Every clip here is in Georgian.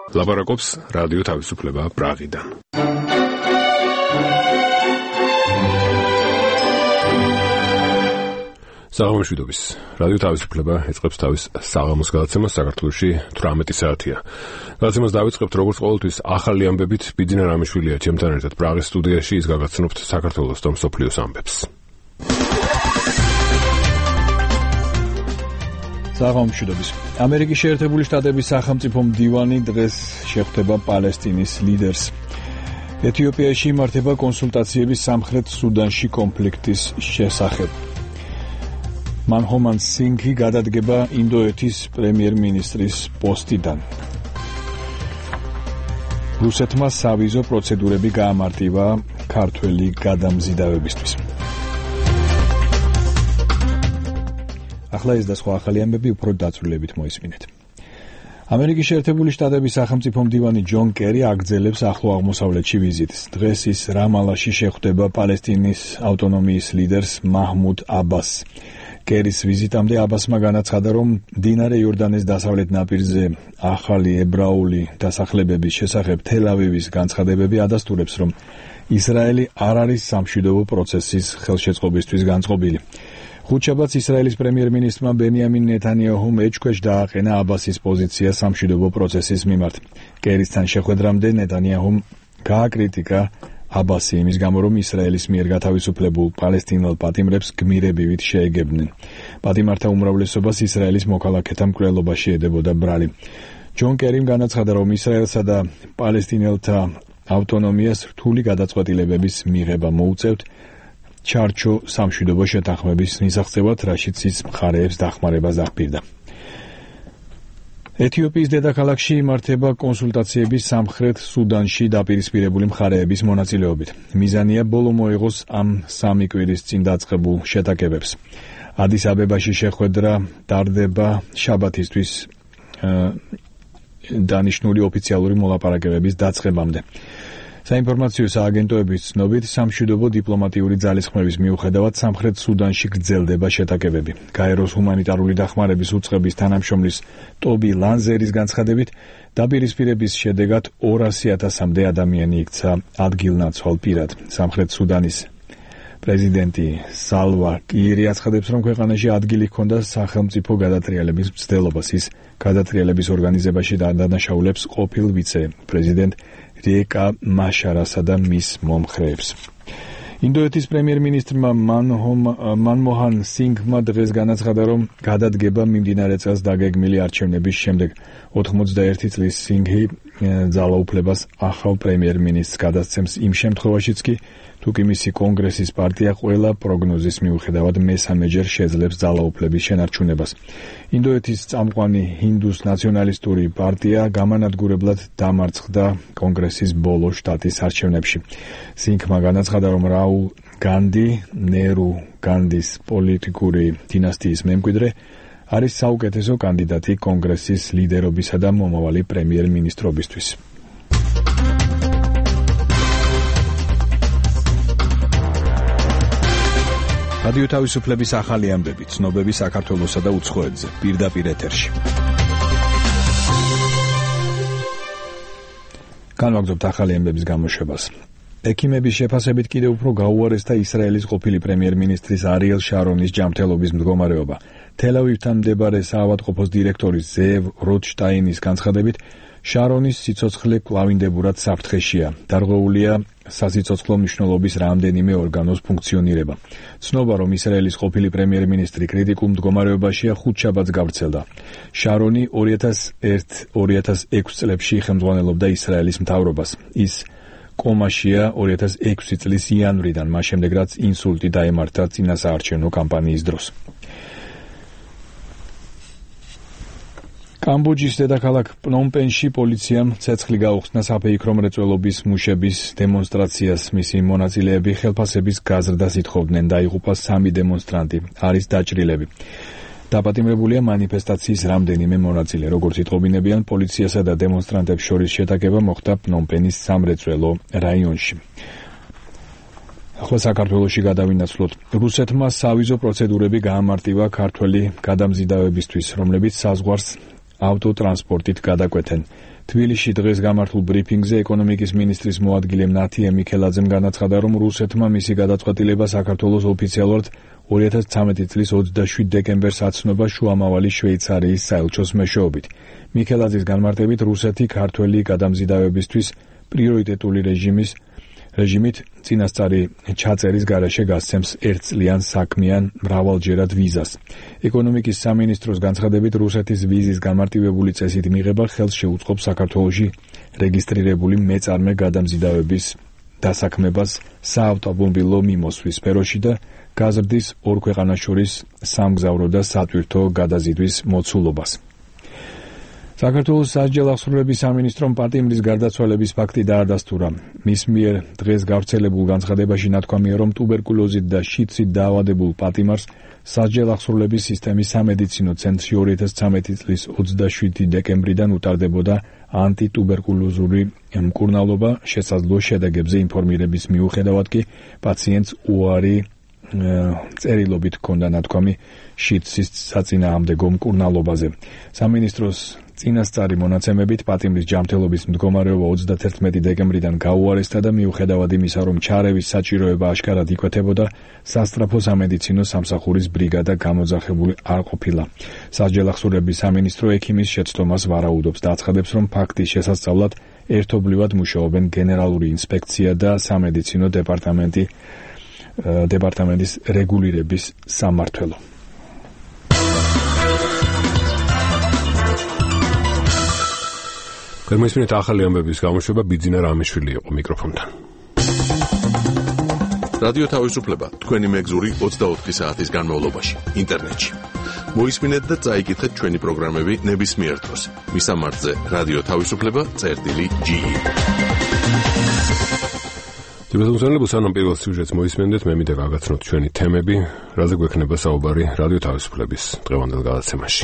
ლაპარაკობს რადიო თავისუფლება პრაღიდან. საღამოშვიდობის. რადიო თავისუფლება ეწყებს თავის საღამოს გადაცემას საქართველოში 18 საათია. გადაცემას დავიწყებთ როგორც ყოველთვის ახალი ამბებით. ბიძინა რამიშვილია ჩემთან ერთად პრაღის სტუდიაში, ის გაგაცნობთ საქართველოს და მსოფლიოს ამბებს. საღამოშვიდობის. ამერიკის შეერთებული შტატების სახელმწიფო მდივანი დღეს შეხვდება პალესტინის ლიდერს. ეთიოპიაში იმართება კონსულტაციები სამხრეთ სუდანში კონფლიქტის შესახებ. მანჰომან სინგი გადადგება ინდოეთის პრემიერ-მინისტრის პოსტიდან. რუსეთმა სავიზო პროცედურები გაამარტივა ქართველი გადამზიდავებისთვის. ახლა ეს და სხვა ახალი ამბები უფრო დაწვრილებით მოისმინეთ. ამერიკის შეერთებული შტატების სახელმწიფო მდივანი ჯონ კერი აგრძელებს ახლო აღმოსავლეთში ვიზიტს. დღეს ის რამალაში შეხვდება პალესტინის ავტონომიის ლიდერს მაჰმუდ აბასს. კერის ვიზიტამდე აბასმა განაცხადა, რომ მდინარე იორდანეს დასავლეთ ნაპირზე ახალი ებრაული დასახლებების შესახებ თელ-ავივის განცხადებები ადასტურებს, რომ ისრაელი არ არის სამშვიდობო პროცესის ხელშეწყობისთვის განწყობილი. ხუთშაბათს ისრაელის პრემიერ-მინისტრმა ბენიამინ ნეთანიაჰუმ ეჭქვეშ დააყენა აბასის პოზიცია სამშვიდობო პროცესის მიმართ. კერისთან შეხვედრამდე ნეთანიაჰუმ გააკრიტიკა აბასი იმის გამო, რომ ისრაელის მიერ გათავისუფლებულ პალესტინელ პატიმრებს გმირებივით შეეგებნენ. პატიმართა უმრავლესობას ისრაელის მოქალაქეთა მკვლელობაში ედებოდა ბრალი. ჯონ კერიმ განაცხადა, რომ ისრაელსა და პალესტინელთა ავტონომიას რთული გადაწყვეტილებების მიღება მოუწევთ ჩარჩო სამშვიდობო შეთანხმების მისაღწევად, რაშიც ის მხარეებს დახმარებას აღპირდა. ეთიოპიის დედაქალაქში იმართება კონსულტაციები სამხრეთ სუდანში დაპირისპირებული მხარეების მონაწილეობით. მიზანია ბოლო მოეღოს ამ სამი კვირის წინ დაწყებულ შეტაკებებს. ადის აბებაში შეხვედრა ტარდება შაბათისთვის დანიშნული ოფიციალური მოლაპარაკებების დაწყებამდე. საინფორმაციო სააგენტოების ცნობით, სამშვიდობო დიპლომატიური ძალისხმევის მიუხედავად სამხრეთ სუდანში გრძელდება შეტაკებები. გაეროს ჰუმანიტარული დახმარების უწყების თანამშრომლის ტობი ლანზერის განცხადებით, დაპირისპირების შედეგად 200,000-მდე ადამიანი იქცა ადგილნაცვალ პირად. სამხრეთ სუდანის პრეზიდენტი სალვა კირი აცხადებს, რომ ქვეყანაში ადგილი ჰქონდა სახელმწიფო გადატრიალების მცდელობას. ის გადატრიალების ორგანიზებაში დანაშაულებს ყოფილ ვიცე-პრეზიდენტ რიეკა მაშარასა და მის მომხრეებს. ინდოეთის პრემიერ-მინისტრმა მანმოჰან სინგმა დღეს განაცხადა, რომ გადადგება მიმდინარე წელს დაგეგმილი არჩევნების შემდეგ. 81 წლის სინგი ძალაუფლებას ახალ პრემიერ-მინისტრს გადასცემს იმ შემთხვევაშიც კი, თუ კი მისი კონგრესის პარტია ყველა პროგნოზის მიუხედავად მესამეჯერ შეძლებს ძალაუფლების შენარჩუნებას. ინდოეთის წამყვანი ჰინდუს ნაციონალისტური პარტია გამანადგურებლად დამარცხდა კონგრესის ბოლო შტატის არჩევნებში. სინგმა განაცხადა, რომ რაულ განდი, ნერუ განდის პოლიტიკური დინასტიის მემკვიდრე არის საუკეთესო კანდიდატი კონგრესის ლიდერობისა და მომავალი პრემიერ-მინისტრობისთვის. რადიო თავისუფლების ახალი ამბები, ცნობები საქართველოსა და უცხოეთზე, პირდაპირ ეთერში. განვაგრძობთ ახალი ამბების გამოშვებას. ექიმების შეფასებით კიდევ უფრო გაუარესდა ისრაელის ყოფილი პრემიერ-მინისტრის არიელ შარონის ჯანმრთელობის მდგომარეობა. თელ-ავივთან მდებარე საავადმყოფოს დირექტორის ზევ როტშტაინის განცხადებით, შარონის სიცოცხლე კვლავინდებურად საფრთხეშია. დარღვეულია სასიცოცხლო მნიშვნელობის რამდენიმე ორგანოს ფუნქციონირება. ცნობა, რომ ისრაელის ყოფილი პრემიერ-მინისტრი კრიტიკულ მდგომარეობაშია, ხუთშაბათს გავრცელდა. შარონი 2001-2006 წლებში ხელმძღვანელობდა ისრაელის მთავრობას. ის კომაშია 2006 წლის იანვრიდან, მას შემდეგ რაც ინსულტი დაემართა წინასაარჩევნო კამპანიის დროს. კამბოჯის დედაქალაქ პნომპენში პოლიციამ ცეცხლი გაუხსნა საფეიქრო მრეწველობის მუშების დემონსტრაციას. მისი მონაწილეები ხელფასების გაზრდას ითხოვდნენ. დაიღუპა 3 დემონსტრანტი, არის დაჭრილები. დაპატიმრებულია მანიფესტაციის რამდენიმე მონაწილე. როგორც იტყობინებიან, პოლიციასა და დემონსტრანტებს შორის შეტაკება მოხდა პნომპენის სამრეწველო რაიონში. ახლა საქართველოში გადავინაცვლოთ. რუსეთმა სავიზო პროცედურები გაამარტივა ქართველი გადამზიდავებისთვის, რომლებიც საზღვარს ავტოტრანსპორტით გადაკვეთენ. თბილისში დღეს გამართულ ბრიფინგზე ეკონომიკის მინისტრის მოადგილე ნათია მიქელაძემ განაცხადა, რომ რუსეთმა მისი გადაწყვეტილება საქართველოს ოფიციალურად 2013 წლის 27 დეკემბერს აცნობა შუამავალი შვეიცარიის საელჩოს მეშვეობით. მიქელაძის განმარტებით, რუსეთი ქართველი გადამზიდავებისთვის პრიორიტეტული რეჟიმით წინასწარი ჩაწერის გარეშე გასცემს 1 წლიან საქმიან მრავალჯერად ვიზას. ეკონომიკის სამინისტროს განცხადებით, რუსეთის ვიზის გამარტივებული წესით მიღება ხელს შეუწყობს საქართველოში რეგისტრირებული მეწარმე გადამზიდავების დასაქმებას საავტომობილო მიმოსვლის სფეროში და გაზრდის ორ ქვეყანას შორის სამგზავრო და სატვირთო გადაზიდვის მოცულობას. საქართველოს სასჯელ აღსრულების სამინისტრომ პატიმრის გარდაცვალების ფაქტი დაადასტურა. მის მიერ დღეს გავრცელებულ განცხადებაში ნათქვამია, რომ ტუბერკულოზით და შიდსით დაავადებულ პატიმარს სასჯელ აღსრულების სისტემის სამედიცინო ცენტრში 2013 წლის 27 დეკემბრიდან უტარდებოდა ანტიტუბერკულოზური მკურნალობა. შესაძლო შედეგებზე ინფორმირების მიუხედავად კი პაციენტს უარი წერილობით ჰქონდა ნათქვამი შიდსის საწინააღმდეგო მკურნალობაზე. სამინისტროს წინასწარი მონაცემებით პატიმრის ჯანმრთელობის მდგომარეობა 31 დეკემბრიდან გაუარესდა და მიუხედავად იმისა, რომ ჩარევის საჭიროება აშკარად იკვეთებოდა, სასწრაფო სამედიცინო სამსახურის ბრიგადა გამოძახებული არ ყოფილა. სასჯელ აღსრულების სამინისტრო ექიმის შეცდომას ვარაუდობს და აცხადებს, რომ ფაქტის შესასწავლად ერთობლივად მუშაობენ გენერალური ინსპექცია და სამედიცინო დეპარტამენტის რეგულირების სამმართველო. გერმანიის ახალი ამბების გამოშვება ბიძინა რამიშვილი იყო მიკროფონთან. რადიო თავისუფლება თქვენი მეგზური 24 საათის განმავლობაში ინტერნეტში. მოისმინეთ და წაიკითხეთ ჩვენი პროგრამები ნებისმიერ დროს. მისამართზე რადიო თავისუფლება.ge. დიალოგზე სანამ პირველ სიუჟეტს მოისმენდეთ, მე მინდა გაგაცნოთ ჩვენი თემები, რაზე გვექნება საუბარი რადიო თავისუფლების დღევანდელ გადაცემაში.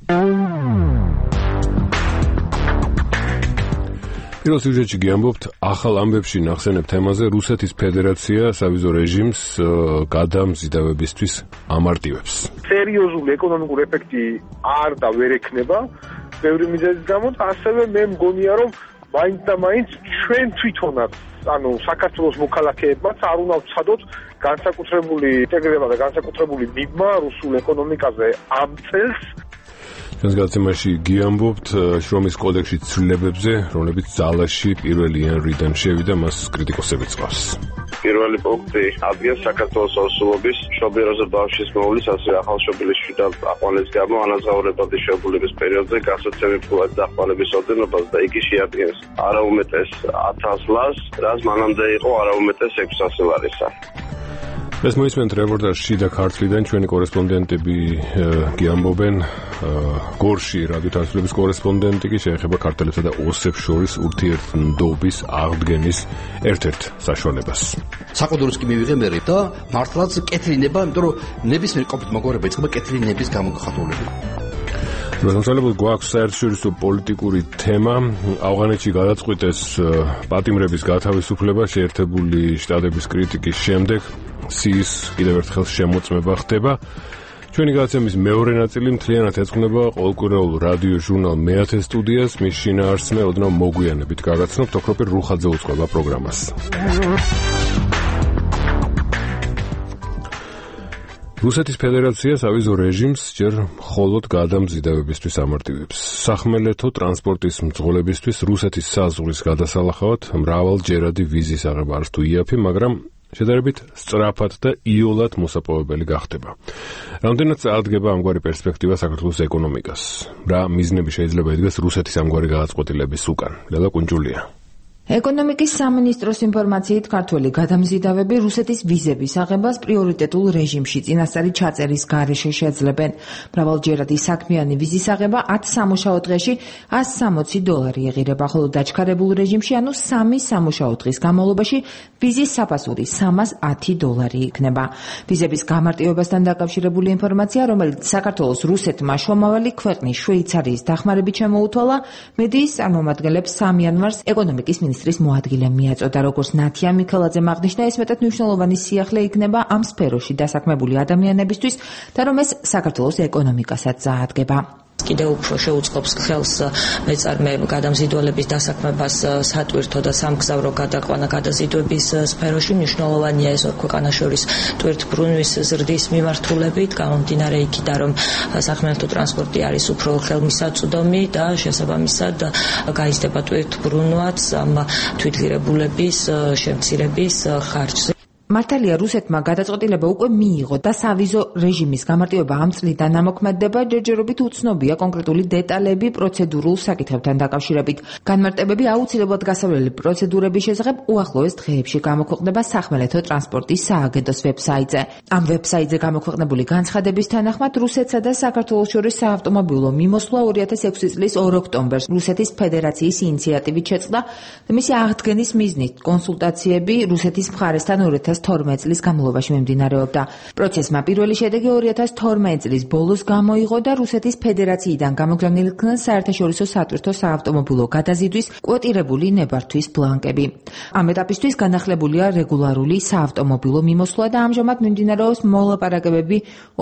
პირველ სიუჟეტში გიამბობთ, ახალ ამბებში ნახსენებ თემაზე რუსეთის ფედერაცია სავიზო რეჟიმს გადამზიდავებისთვის ამარტივებს. სერიოზული ეკონომიკური ეფექტი არ და ვერ ექნება ბევრი მიზეზის გამო, ასევე მე მგონია, რომ მაინც და მაინც ჩვენ თვითონაც საქართველოს მოქალაქეებმაც არ უნდა ვცადოთ განსაკუთრებული ინტეგრება და განსაკუთრებული მიღმა რუსულ ეკონომიკაზე ამ წელს. ჩვენს გადაცემაში გიამბობთ შრომის კოდექსში ცვლილებებზე, რომლებიც ძალაში 1 იანვრიდან შევიდა, მას კრიტიკოსებიც ყავს. პირველი პუნქტი ადგენს საქართველოს ორსულობის მშობიაროზე ბავშვის მოვლის, ასევე ახალშობილის შვილთა აყვანების გამო ანაზღაურებადი შეებულების პერიოდზე გასაცემი ფულადი დახმარების ოდენობას და იგი შეადგენს არაუმეტეს 1000 ლარს, რაც მანამდე იყო არაუმეტეს 600 ლარისა. ეს მოისმენთ რეპორტაჟში შიდა ქართლიდან ჩვენი კორესპონდენტები გიამბობენ. გორში რადიო თავისუფლების კორესპონდენტი კი შეეხება ქართველებსა და ოსებს შორის ურთიერთმდობის აღდგენის ერთ-ერთ საშუალებას. საყდურს კი მივიღე და მართლაც კეთრინება, იმიტომ რომ ნებისმიერ ყოფით მოგვარება იწყება კეთრინების გამოგხატულებით. მოსახლეობას გვაქვს საერთაშორისო პოლიტიკური თემა. ავღანეთში გადაწყვიტეს პატიმრების გათავისუფლება შეერთებული შტატების კრიტიკის შემდეგ. სიის კიდევ ერთხელ შემოწმება ხდება. ჩვენი გადაცემის მეორე ნაწილი მთლიანად ეძღვნება ყოველკვირეულ რადიო ჟურნალ მეათე სტუდიას, მის შინაარსზე ოდნავ მოგვიანებით გაგაცნობთ, ოქროპირ რუხაძე უწყება პროგრამას. რუსეთის ფედერაცია სავიზო რეჟიმს ჯერ მხოლოდ გადამზიდავებისთვის ამარტივებს. სახმელეთო ტრანსპორტის მძღოლებისთვის რუსეთის საზღვრის გადასალახავად მრავალჯერადი ვიზის აღება არც თუ იაფი, მაგრამ შედარებით სწრაფად და იოლად მოსაპოვებელი გახდება. რამდენად წარადგება ამგვარი პერსპექტივა საქართველოს ეკონომიკას? რა მიზნები შეიძლება იდგეს რუსეთის ამგვარი გადაწყვეტილების უკან? ლელა კუნჯულია. ეკონომიკის სამინისტროს ინფორმაციით ქართველი გადამზიდავები რუსეთის ვიზების აღებას პრიორიტეტულ რეჟიმში წინასწარი ჩაწერის გარეშე შეძლებენ. მრავალჯერადი საქმიანი ვიზის აღება 10 სამუშაო დღეში $160 ეღირება, ხოლო დაჩქარებულ რეჟიმში, ანუ 3 სამუშაო დღის განმავლობაში ვიზის საფასური $310 იქნება. ვიზების გამარტივებასთან დაკავშირებული ინფორმაცია, რომელიც საქართველოს რუსეთმა შუამავალი ქვეყნის შვეიცარიის დახმარებით შემოუთვალა, მედიის წარმომადგენლებს 3 იანვარს ეკონომიკის მინისტრის მოადგილე მიაწოდა. როგორც ნათია მიქელაძემ აღნიშნა, ეს მეტად მნიშვნელოვანი სიახლე იქნება ამ სფეროში დასაქმებული ადამიანებისთვის და რომ ეს საქართველოს ეკონომიკასაც წაადგება. კიდევ უფრო შეუწყობს ხელს მეწარმე გადამზიდველების დასაქმებას სატვირთო და სამგზავრო გადაყვანა გადაზიდვების სფეროში. მნიშვნელოვანია ეს ორ ქვეყანას შორის ტვირთბრუნვის ზრდის მიმართულებით, გამომდინარე იქიდან, რომ სახმელეთო ტრანსპორტი არის უფრო ხელმისაწვდომი და შესაბამისად გაიზრდება ტვირთბრუნვაც ამ თვითღირებულების შემცირების ხარჯზე. მართალია რუსეთმა გადაწყვეტილება უკვე მიიღო და სავიზო რეჟიმის გამარტივება ამ წლიდან ამოქმედდება, ჯერჯერობით უცნობია კონკრეტული დეტალები პროცედურულ საკითხებთან დაკავშირებით. განმარტებები აუცილებლად გასავლელი პროცედურების შესახებ უახლოეს დღეებში გამოქვეყნდება სახმელეთო ტრანსპორტის სააგენტოს ვებსაიტზე. ამ ვებსაიტზე გამოქვეყნებული განცხადების თანახმად რუსეთსა და საქართველოს შორის საავტომობილო მიმოსვლა 2006 წლის 2 ოქტომბერს რუსეთის ფედერაციის ინიციატივით შეწყდა და მისი აღდგენის მიზნით კონსულტაციები რუსეთის მხარესთან 2012 წლის განმავლობაში მიმდინარეობდა. პროცესმა პირველი შედეგი 2012 წლის ბოლოს გამოიღო და რუსეთის ფედერაციიდან გამოგზავნილი იქნა საერთაშორისო სატვირთო საავტომობილო გადაზიდვის კვოტირებული ნებართვის ბლანკები. ამ ეტაპისთვის განახლებულია რეგულარული საავტომობილო მიმოსვლა და ამჟამად მიმდინარეობს მოლაპარაკებები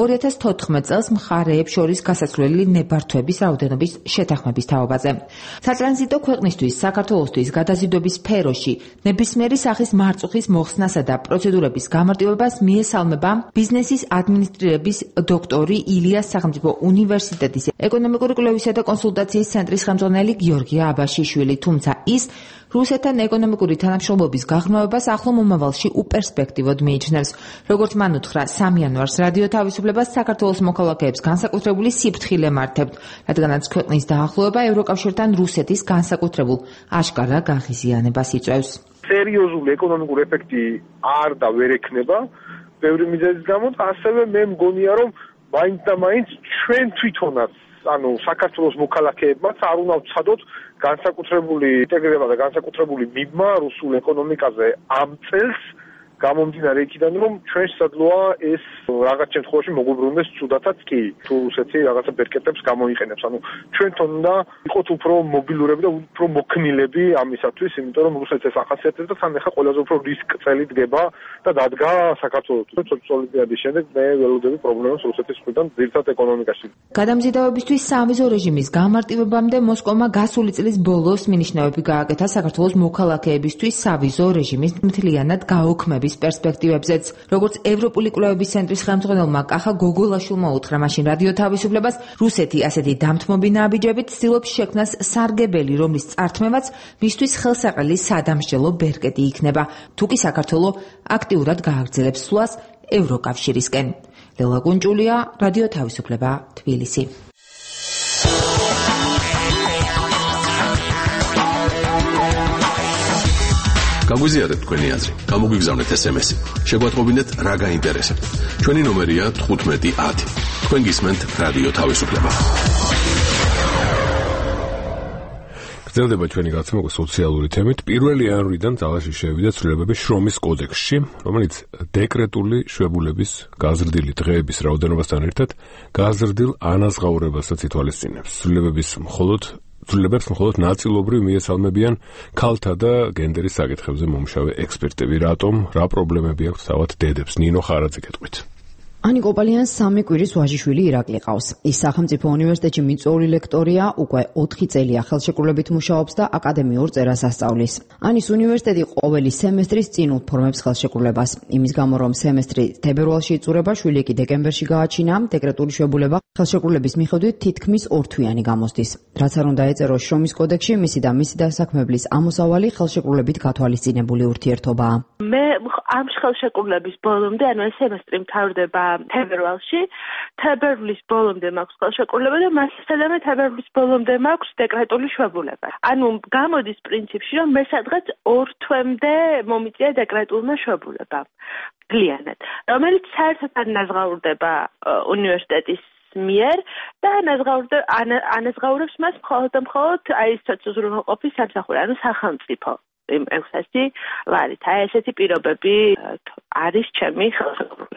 2014 წელს მხარეებს შორის გასასვლელი ნებართვების რაოდენობის შეთანხმების თაობაზე. სატრანზიტო ქვეყნისთვის საქართველოსთვის გადაზიდვების სფეროში ნებისმიერი სახის მარწუხის მოხსნასა და პროცედურების გამარტივებას მიესალმება ბიზნესის ადმინისტრირების დოქტორი ილიას სახელმწიფო უნივერსიტეტის ეკონომიკური კვლევისა და კონსულტაციის ცენტრის ხელმძღვანელი გიორგი აბაშიშვილი, თუმცა ის რუსეთთან ეკონომიკური თანამშრომლობის გაღრმავებას ახლო მომავალში უპერსპექტივოდ მიიჩნევს. როგორც მან უთხრა 3 იანვარს რადიო თავისუფლებას საქართველოს მოქალაქეებს განსაკუთრებული სიფრთხილე მართავთ, რადგანაც ქვეყნის დაახლოება ევროკავშირთან რუსეთის განსაკუთრებულ აშკარა გაღიზიანებას იწვევს. სერიოზული ეკონომიკური ეფექტი არ და ვერ ექნება ბევრი მიზეზის გამო, ასევე მე მგონია, რომ მაინც და მაინც ჩვენ თვითონაც, საქართველოს მოქალაქეებმაც არ უნდა ვცადოთ განსაკუთრებული ინტეგრირება და განსაკუთრებული მიბმა რუსულ ეკონომიკაზე ამ წელს, გამომდინარე იქიდან, რომ ჩვენ შესაძლოა ეს რაღაც შემთხვევაში მოგვიბრუნდეს ცუდათაც კი, თუ რუსეთი რაღაცა ბერკეტებს გამოიყენებს. ჩვენთან უნდა იყოთ უფრო მობილურები და უფრო მოქნილები ამისათვის, იმიტომ რომ რუსეთს ეს ახასიათებს და თან ახლა ყველაზე უფრო რისკწელი დგება და დადგა საქართველოს. სოციალური ოლიმპიადის შემდეგ მე ველოდები პრობლემას რუსეთის მხრიდან ძირითადად ეკონომიკაში. გადამზიდავებისთვის სავიზო რეჟიმის გამარტივებამდე მოსკოვმა გასული წლის ბოლოს მინიშნებები გააკეთა საქართველოს მოქალაქეებისთვის სავიზო რეჟიმის მთლიანად გაუქმების პერსპექტივებზეც. როგორც ევროპული კვლევების ცენტრის ხელმძღვანელმა კახა გოგოლაშვილმა უთხრა მაშინ რადიო თავისუფლებას, რუსეთი ასეთი დამთმობი ნაბიჯებით ცდილობს შექმნას სარგებელი, რომლის წართმევაც მისთვის ხელსაყრელი სადამსჯელო ბერკეტი იქნება, თუ კი საქართველო აქტიურად გააგრძელებს სვლას ევროკავშირისკენ. ლელა გუნჭულია, რადიო თავისუფლება, თბილისი. გაგვიზიარეთ თქვენი აზრი, გამოგვიგზავნეთ SMS-ი. შეგვატყობინეთ რა გაინტერესებთ. ჩვენი ნომერია 1510. თქვენ გისმენთ რადიო თავისუფლება. გრძელდება ჩვენი გაცნობა სოციალური თემით. 1 იანვრიდან ძალაში შევიდა ცვლილებები შრომის კოდექსში, რომელიც დეკრეტული შვებულების გაზრდილი დღეების რაოდენობასთან ერთად გაზრდილ ანაზღაურებასაც ითვალისწინებს. ცვლილებებს მხოლოდ ნაწილობრივ მიესალმებიან ქალთა და გენდერის საკითხებზე მომშავე ექსპერტები. რატომ, რა პრობლემები აქვს თავად დედებს? ნინო ხარაძე გეტყვით. Ani Kopalians 3 კვირის ვაჟიშვილი ირაკლი ყავს. ის სახელმწიფო უნივერსიტეტში მიწვეული ლექტორია, უკვე 4 წელია ხელშეკრულებით მუშაობს და აკადემიურ წერას ასწავლის. ანის უნივერსიტეტი ყოველი სემესტრის წინ უფორმებს ხელშეკრულებას. იმის გამო, რომ სემესტრი თებერვალში იწურება, შვილი კი დეკემბერში გააჩინა, დეკრეტული შვებულება ხელშეკრულების მიხედვით თითქმის 2 თვიანი გამოსდის. რაც არ უნდა ეწეროს შრომის კოდექსში, მისი და მისი დასაქმებლის ამოსავალი ხელშეკრულებით გათვალისწინებული ურთიერთობაა. მე ამ ხელშეკრულების ბოლომდე, ეს სემესტრი მთავრდება თებერვალში, თებერვლის ბოლომდე მაქვს ხელშეკრულება და მასწავლე თებერვლის ბოლომდე მაქვს დეკრეტული შვებულება. გამოდის პრინციპში, რომ მე სადღაც 2 თვემდე მომიწია დეკრეტულმა შვებულებამ. გლიანად, რომელიც საერთოდ არ ნაზღაურდება უნივერსიტეტის მიერ და ანაზღაურებს მას მხოლოდ ის უზრუნველყოფის სამსახური, სახელმწიფო ესეთი ვარით. ესეთი პირობები არის ჩემი ხელშეკრულება.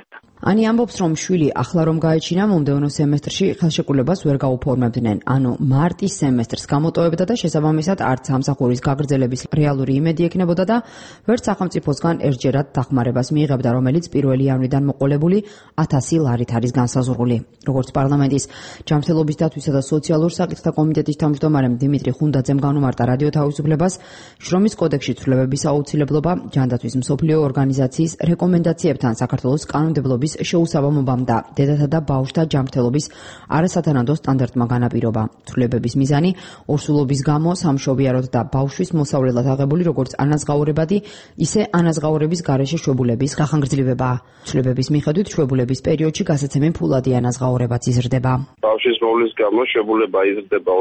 ანი ამბობს, რომ შვილი ახლა რომ გაეჩინა, მომდევნო სემესტრში ხელშეკრულებას ვერ გაუფორმებდნენ, ანუ მარტის სემესტრს გამოტოვებდა და შესაბამისად არც სამსახურის გაგრძელების რეალური იმედი ექნებოდა და ვერც სახელმწიფოსგან ერთჯერად დახმარებას მიიღებდა, რომელიც 1 იანვრიდან მოყოლებული 1000 ლარით არის განსაზღვრული. როგორც პარლამენტის ჯანმრთელობის დათვისა და სოციალურ საკითხთა კომიტეტის თავმჯდომარემ დიმიტრი ხუნდაძემ განუმარტა რადიო თავისუფლებას, შრომის კოდექსში ცვლილებების აუცილებლობა, ჯანდაცვის მსოფლიო ორგანიზაციის რეკომენდაციებთან საქართველოს კანონმდებლობის შეუსაბამობამ და დედათა და ბავშვთა ჯანმრთელობის არასათანადო სტანდარტმა განაპირობა. ცვლილებების მიზანი ორსულობის გამო სამშობიაროდ და ბავშვის მოსავლელად აღებული როგორც ანაზღაურებადი, ისე ანაზღაურების გარეშე შვებულების გახანგრძლივებაა. ცვლილებების მიხედვით შვებულების პერიოდში გასაცემი ფულადი ანაზღაურებაც იზრდება. ბავშვის მოვლის გამო შვებულება იზრდება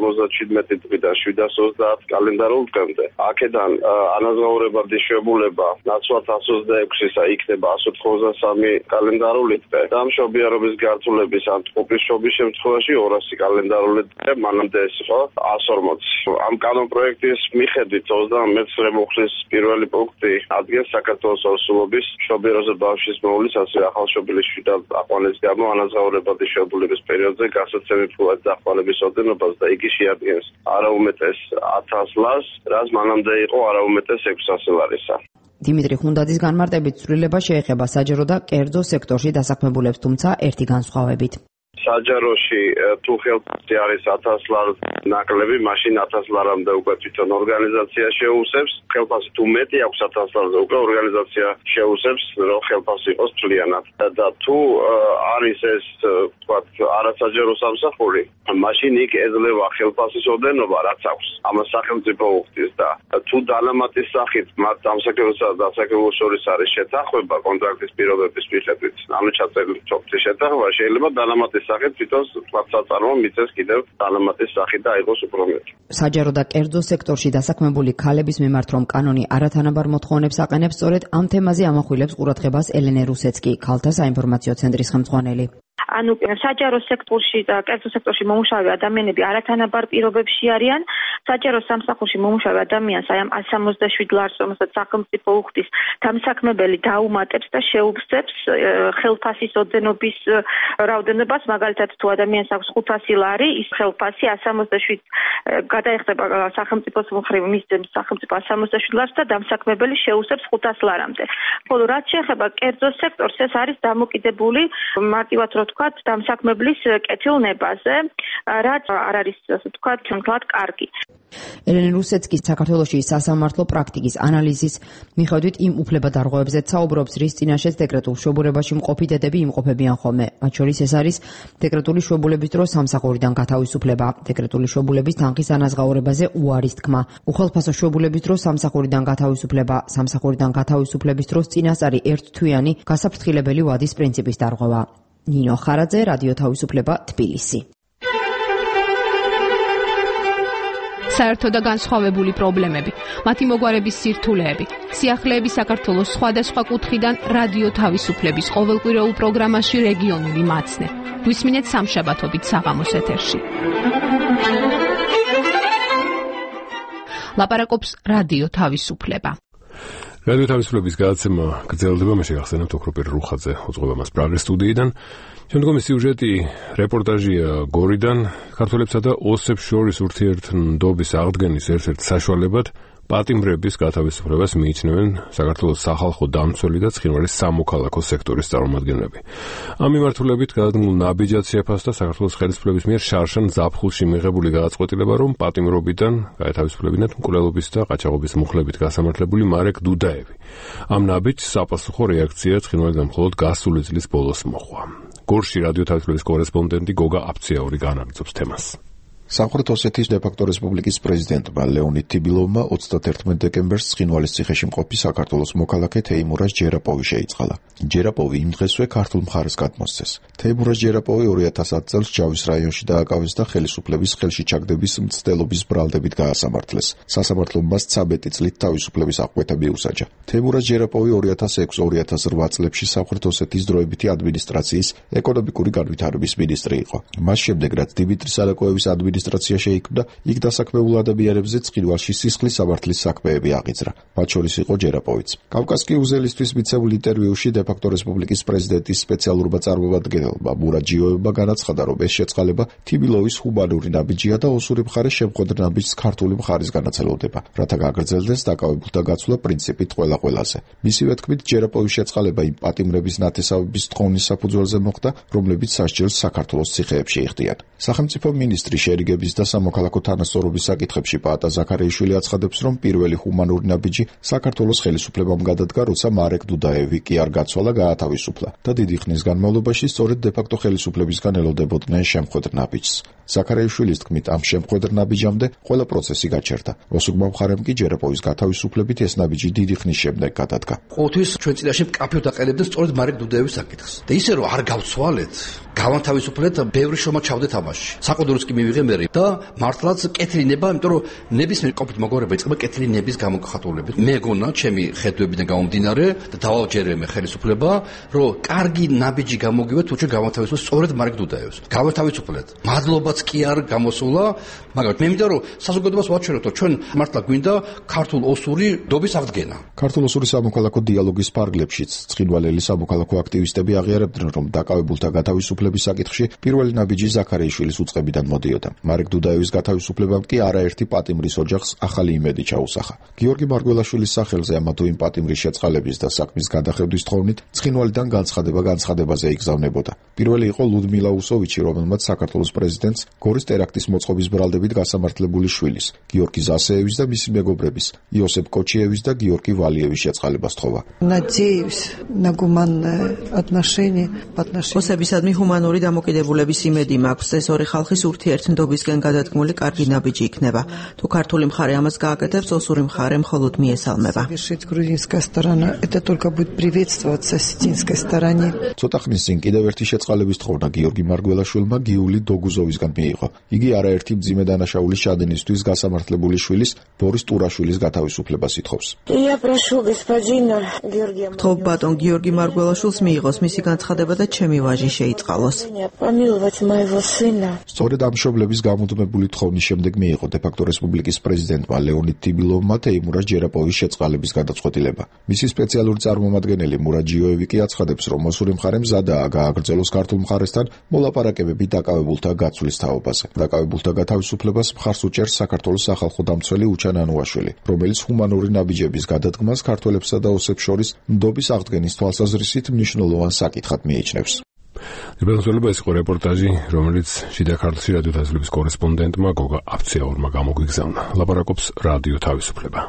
477 დღიდან 730 კალენდარულ დღემდე. აქედან ანაზღაურებადი შვებულება ნაცვლად 126-ისა იქნება 183 კალენდარული დღე და მშობიარობის გართულების ან ტყუპის შობის შემთხვევაში 200 კალენდარული დღე, მანამდე ეს იყო 140. ამ კანონპროექტის მიხედვით 39 მუხლის პირველი პუნქტი ადგენს საქართველოს ორსულობის მშობიაროზე ბავშვის მოვლის, ასევე ახალშობილის შვილთა აყვანების გამო ანაზღაურებადი შვებულების პერიოდზე გასაცემი ფულადი დახმარების ოდენობას და იგი შეადგენს არაუმეტეს 1000 ლარს, რაც მანამდე იყო არაუმეტეს 600 ლარისა. დიმიტრი ხუნდაძის განმარტებით ცვლილება შეეხება საჯარო და კერძო სექტორში დასაქმებულებს, თუმცა ერთი განსხვავებით. საჯაროში თუ ხელფასი არის 1000 ლარს ნაკლები, მაშინ 1000 ლარამდე უკვე თვითონ ორგანიზაცია შეუსებს. ხელფასი თუ მეტი აქვს 1000 ლარზე, უკვე ორგანიზაცია შეუსებს, რომ ხელფასი იყოს მთლიანად. და თუ არის ეს, თქვათ, არასაჯარო სამსახური, მაშინ იქ ეძლევა ხელფასის ოდენობა, რაც აქვს. ამას სახელმწიფო უხდის და თუ დანამატის სახით მათ სამსახურსა და დასაქმებულს შორის არის შეთანხმება კონტრაქტის პირობების მიხედვით, ანუ ჩაწერილი ჯობსის შეთანხმება, შეიძლება დანამატის სახით თვითონ საწარმო მიწეს კიდევ დანამატის სახით და აიღოს უფრო მეტი. საჯარო და კერძო სექტორში დასაქმებული ქალების მიმართ რომ კანონი არათანაბარ მოთხოვნებს აყენებს, სწორედ ამ თემაზე ამახვილებს ყურადღებას ელენე რუსეცკი, ქალთა საინფორმაციო ცენტრის ხელმძღვანელი. ანუ საჯარო სექტორში და კერძო სექტორში მომუშავე ადამიანები არათანაბარ პირობებში არიან. საჯარო სამსახურში მომუშავე ადამიანს აი ამ 167 ლარს, რომელსაც სახელმწიფო უხდის, დამსაქმებელი დაუმატებს და შეუგზებს ხელფასის ოდენობის რაოდენობას. მაგალითად, თუ ადამიანს აქვს 500 ლარი, ის ხელფასი 167 გადაიხდება სახელმწიფოს მხრივ, მისცემს სახელმწიფო 167 ლარს და დამსაქმებელი შეუსებს 500 ლარამდე. ხოლო რაც შეეხება კერძო სექტორს, ეს არის დამოკიდებული მარტივად რო თქვათ დამსაქმებლის კეთილნებაზე, რაც არ არის ასე თქვათ თლად კარგი. ელენე რუსეცკი საქართველოში სასამართლო პრაქტიკის ანალიზის მიხედვით იმ უფლებადარღვევებზეც საუბრობს, რის წინაშეც დეკრეტულ შვებულებაში მყოფი დედები იმყოფებიან ხოლმე. მათ შორის ეს არის დეკრეტული შვებულების დროს სამსახურიდან გათავისუფლება, დეკრეტული შვებულების თანხის ანაზღაურებაზე უარის თქმა, უხელფასო შვებულების დროს სამსახურიდან გათავისუფლება, სამსახურიდან გათავისუფლების დროს წინასწარი ერთთვიანი გასაფრთხილებელი ვადის პრინციპის დარღვევა. ნინო ხარაძე, რადიო თავისუფლება, თბილისი. საერთო და განსხვავებული პრობლემები, მათი მოგვარების სირთულეები, სიახლეები საქართველოს სხვადასხვა კუთხიდან რადიო თავისუფლების ყოველკვირეულ პროგრამაში რეგიონული მაცნე. გვისმინეთ სამშაბათობით საღამოს ეთერში. ლაპარაკობს რადიო თავისუფლება. რადიო თავისუფლების გადაცემა გრძელდება, მე შეგახსენებთ ოქროპირ რუხაძე უძღვება მას პრაღის სტუდიიდან. შემდგომი სიუჟეტი რეპორტაჟია გორიდან, ქართველებსა და ოსებს შორის ურთიერთდობის აღდგენის ერთ-ერთ საშუალებად პატიმრების გათავისუფლებას მიიჩნევენ საქართველოს სახალხო დამცველი და ცხინვალის სამოქალაქო სექტორის წარმომადგენლები. ამ მიმართულებით გადადგმულ ნაბიჯად შეფასდა საქართველოს ხელისუფლების მიერ შარშან ზაფხულში მიღებული გადაწყვეტილება, რომ პატიმრობიდან გაეთავისუფლებინათ მკვლელობის და ყაჩაღობის მუხლებით გასამართლებული მარეკ დუდაევი. ამ ნაბიჯს საპასუხო რეაქცია ცხინვალიდან მხოლოდ გასული წლის ბოლოს მოჰყვა. გორში რადიო თავისუფლების კორესპონდენტი გოგა აფციაური განაგრძობს თემას. სამხრეთ ოსეთის დე-ფაქტო რესპუბლიკის პრეზიდენტმა ლეონიდ თიბილოვმა 31 დეკემბერს ცხინვალის ციხეში მყოფი საქართველოს მოქალაქე თეიმურაზ ჯერაპოვი შეიწყალა. ჯერაპოვი იმ დღესვე ქართულ მხარეს გადმოსცეს. თეიმურაზ ჯერაპოვი 2010 წელს ჯავის რაიონში დააკავეს და ხელისუფლების ხელში ჩაგდების მცდელობის ბრალდებით გაასამართლეს. სასამართლომ მას 13 წლით თავისუფლების აღკვეთა მიუსაჯა. თეიმურაზ ჯერაპოვი 2006-2008 წლებში სამხრეთ ოსეთის დროებითი ადმინისტრაციის ეკონომიკური განვითარების მინისტრი იყო. მას შემდეგ, რაც დიმიტრი სალაკოევის ადმინისტრაცია შეიქმნა, იქ დასაქმებულ ადამიანებზე ცხინვალში სისხლის სამართლის საქმეები აღიძრა. მათ შორის იყო ჯერაპოვიც. კავკასკი უზელისთვის მიცემულ ინტერვიუში დე-ფაქტო რესპუბლიკის პრეზიდენტის სპეციალურმა წარმომადგენელმა მურად ჯიოევმა განაცხადა, რომ ეს შეწყალება თიბილოვის ჰუმანური ნაბიჯია და ოსური მხარე შემხვედრ ნაბიჯს ქართული მხარის განაცელოდება, რათა გაგრძელდეს დაკავებულთა გაცვლა პრინციპით ყველა-ყველაზე. მისივე თქმით, ჯერაპოვის შეწყალება იმ პატიმრების ნათესავების თხოვნის საფუძველზე მოხდა, რომლებიც სასჯელს საქართველოს ციხეებში იხდიან. სახელმწიფო მინისტრი შერიგების და სამოქალაქო თანასწორობის საკითხებში პაატა ზაქარიაშვილი აცხადებს, რომ პირველი ჰუმანური ნაბიჯი საქართველოს ხელისუფლებამ გადადგა, როცა მარეკ დუდაევი კი არ გაცვალა, გაათავისუფლა და დიდი ხნის განმავლობაში სწორედ დე-ფაქტო ხელისუფლებისგან ელოდებოდნენ შემხვედრ ნაბიჯს. ზაქარიაშვილის თქმით, ამ შემხვედრ ნაბიჯამდე ყველა პროცესი გაჩერდა. ოსურმა მხარემ კი ჯერაპოვის გათავისუფლებით ეს ნაბიჯი დიდი ხნის შემდეგ გადადგა. ყოველთვის ჩვენ წინაშე მკაფიოდ აყენებდნენ სწორედ მარეკ დუდაევის საკითხს. და ისე რომ არ გავცვალეთ, გავანთავისუფლეთ, ბევრი შრომა ჩავდეთ ამაში. საყუდურს კი მივიღე მე და მართლაც კეთილი ნება, იმიტომ რომ ნებისმიერ ყოფით მოგორება იწყება კეთილი ნების გამოგხატულებით. მეგონა ჩემი ხედვებიდან გამომდინარე და დავავჯერე მე ხელისუფლება, რომ კარგი ნაბიჯი გამოგივეთ, თუ ჩვენ გავანთავისუფლეთ სწორედ მარეკ დუდაევს. გავანთავისუფლეთ. მადლობაც კი არ გამოსულა, მაგრამ მე მინდა რომ საზოგადოებას ვაჩვენოთ, რომ ჩვენ მართლა გვინდა ქართულ-ოსური დობის აღდგენა. ქართულ-ოსური სამოქალაქო დიალოგის ფარგლებშიც ცხინვალელი სამოქალაქო აქტივისტები აღიარებდნენ, რომ დაკავებულთა გათავისუფლების საკითხში პირველი ნაბიჯი ზაქარიაშვილის უწყებიდან მოდიოდა. მარეკ დუდაევის გათავისუფლებამ კი არაერთი პატიმრის ოჯახს ახალი იმედი ჩაუსახა. გიორგი მარგველაშვილის სახელზე ამა თუ იმ პატიმრის შეწყალების და საქმის გადახედვის თხოვნით ცხინვალიდან განცხადებაზე იგზავნებოდა. პირველი იყო ლუდმილა უსოვიჩი, რომელმაც საქართველოს პრეზიდენტს გორის ტერაქტის მოწყობის ბრალდებით გასამართლებული შვილის, გიორგი ზასეევის და მისი მეგობრების, იოსებ კოჩიევის და გიორგი ვალიევის შეწყალებას თხოვა. ოსებისადმი ჰუმანური დამოკიდებულების იმედი მაქვს, ეს ორი ხალხის ურთიერთმდობისკენ გადადგმული კარგი ნაბიჯი იქნება. თუ ქართული მხარე ამას გააკეთებს, ოსური მხარე მხოლოდ მიესალმება. ცოტა ხნის წინ კიდევ ერთი შეწყალების თხოვნა გიორგი მარგველაშვილმა გიული დოგუზოვისგან მიიღო. იგი არაერთი მძიმე დანაშაულის ჩადენისთვის გასამართლებული შვილის, ბორის ტურაშვილის გათავისუფლებას ითხოვს. თხოვ ბატონ გიორგი მარგველაშვილს მიიღოს მისი განცხადება და ჩემი ვაჟი შეიწყალოს. სწორედ ამ მშობლების გამუდმებული თხოვნის შემდეგ მიიღო დე-ფაქტო რესპუბლიკის პრეზიდენტმა ლეონიდ თიბილოვმა თეიმურაზ ჯერაპოვის შეწყალების გადაწყვეტილება. მისი სპეციალური წარმომადგენელი მურად ჯიოევი კი აცხადებს, რომ ოსური მხარე მზადაა გააგრძელოს ქართულ მხარესთან მოლაპარაკებები დაკავებულთა გაცვლის თაობაზე. დაკავებულთა გათავისუფლებას მხარს უჭერს საქართველოს სახალხო დამცველი უჩან ანუაშვილი, რომელიც ჰუმანური ნაბიჯების გადადგმას ქართველებსა და ოსებს შორის ნდობის აღდგენის თვალსაზრისით მნიშვნელოვან საკითხად მიიჩნევს. დებატონსულება ეს იყო რეპორტაჟი, რომელიც შიდა ქართლში რადიო თავისუფლების კორესპონდენტმა გოგა აფციაურმა გამოგვიგზავნა. ლაპარაკობს რადიო თავისუფლება.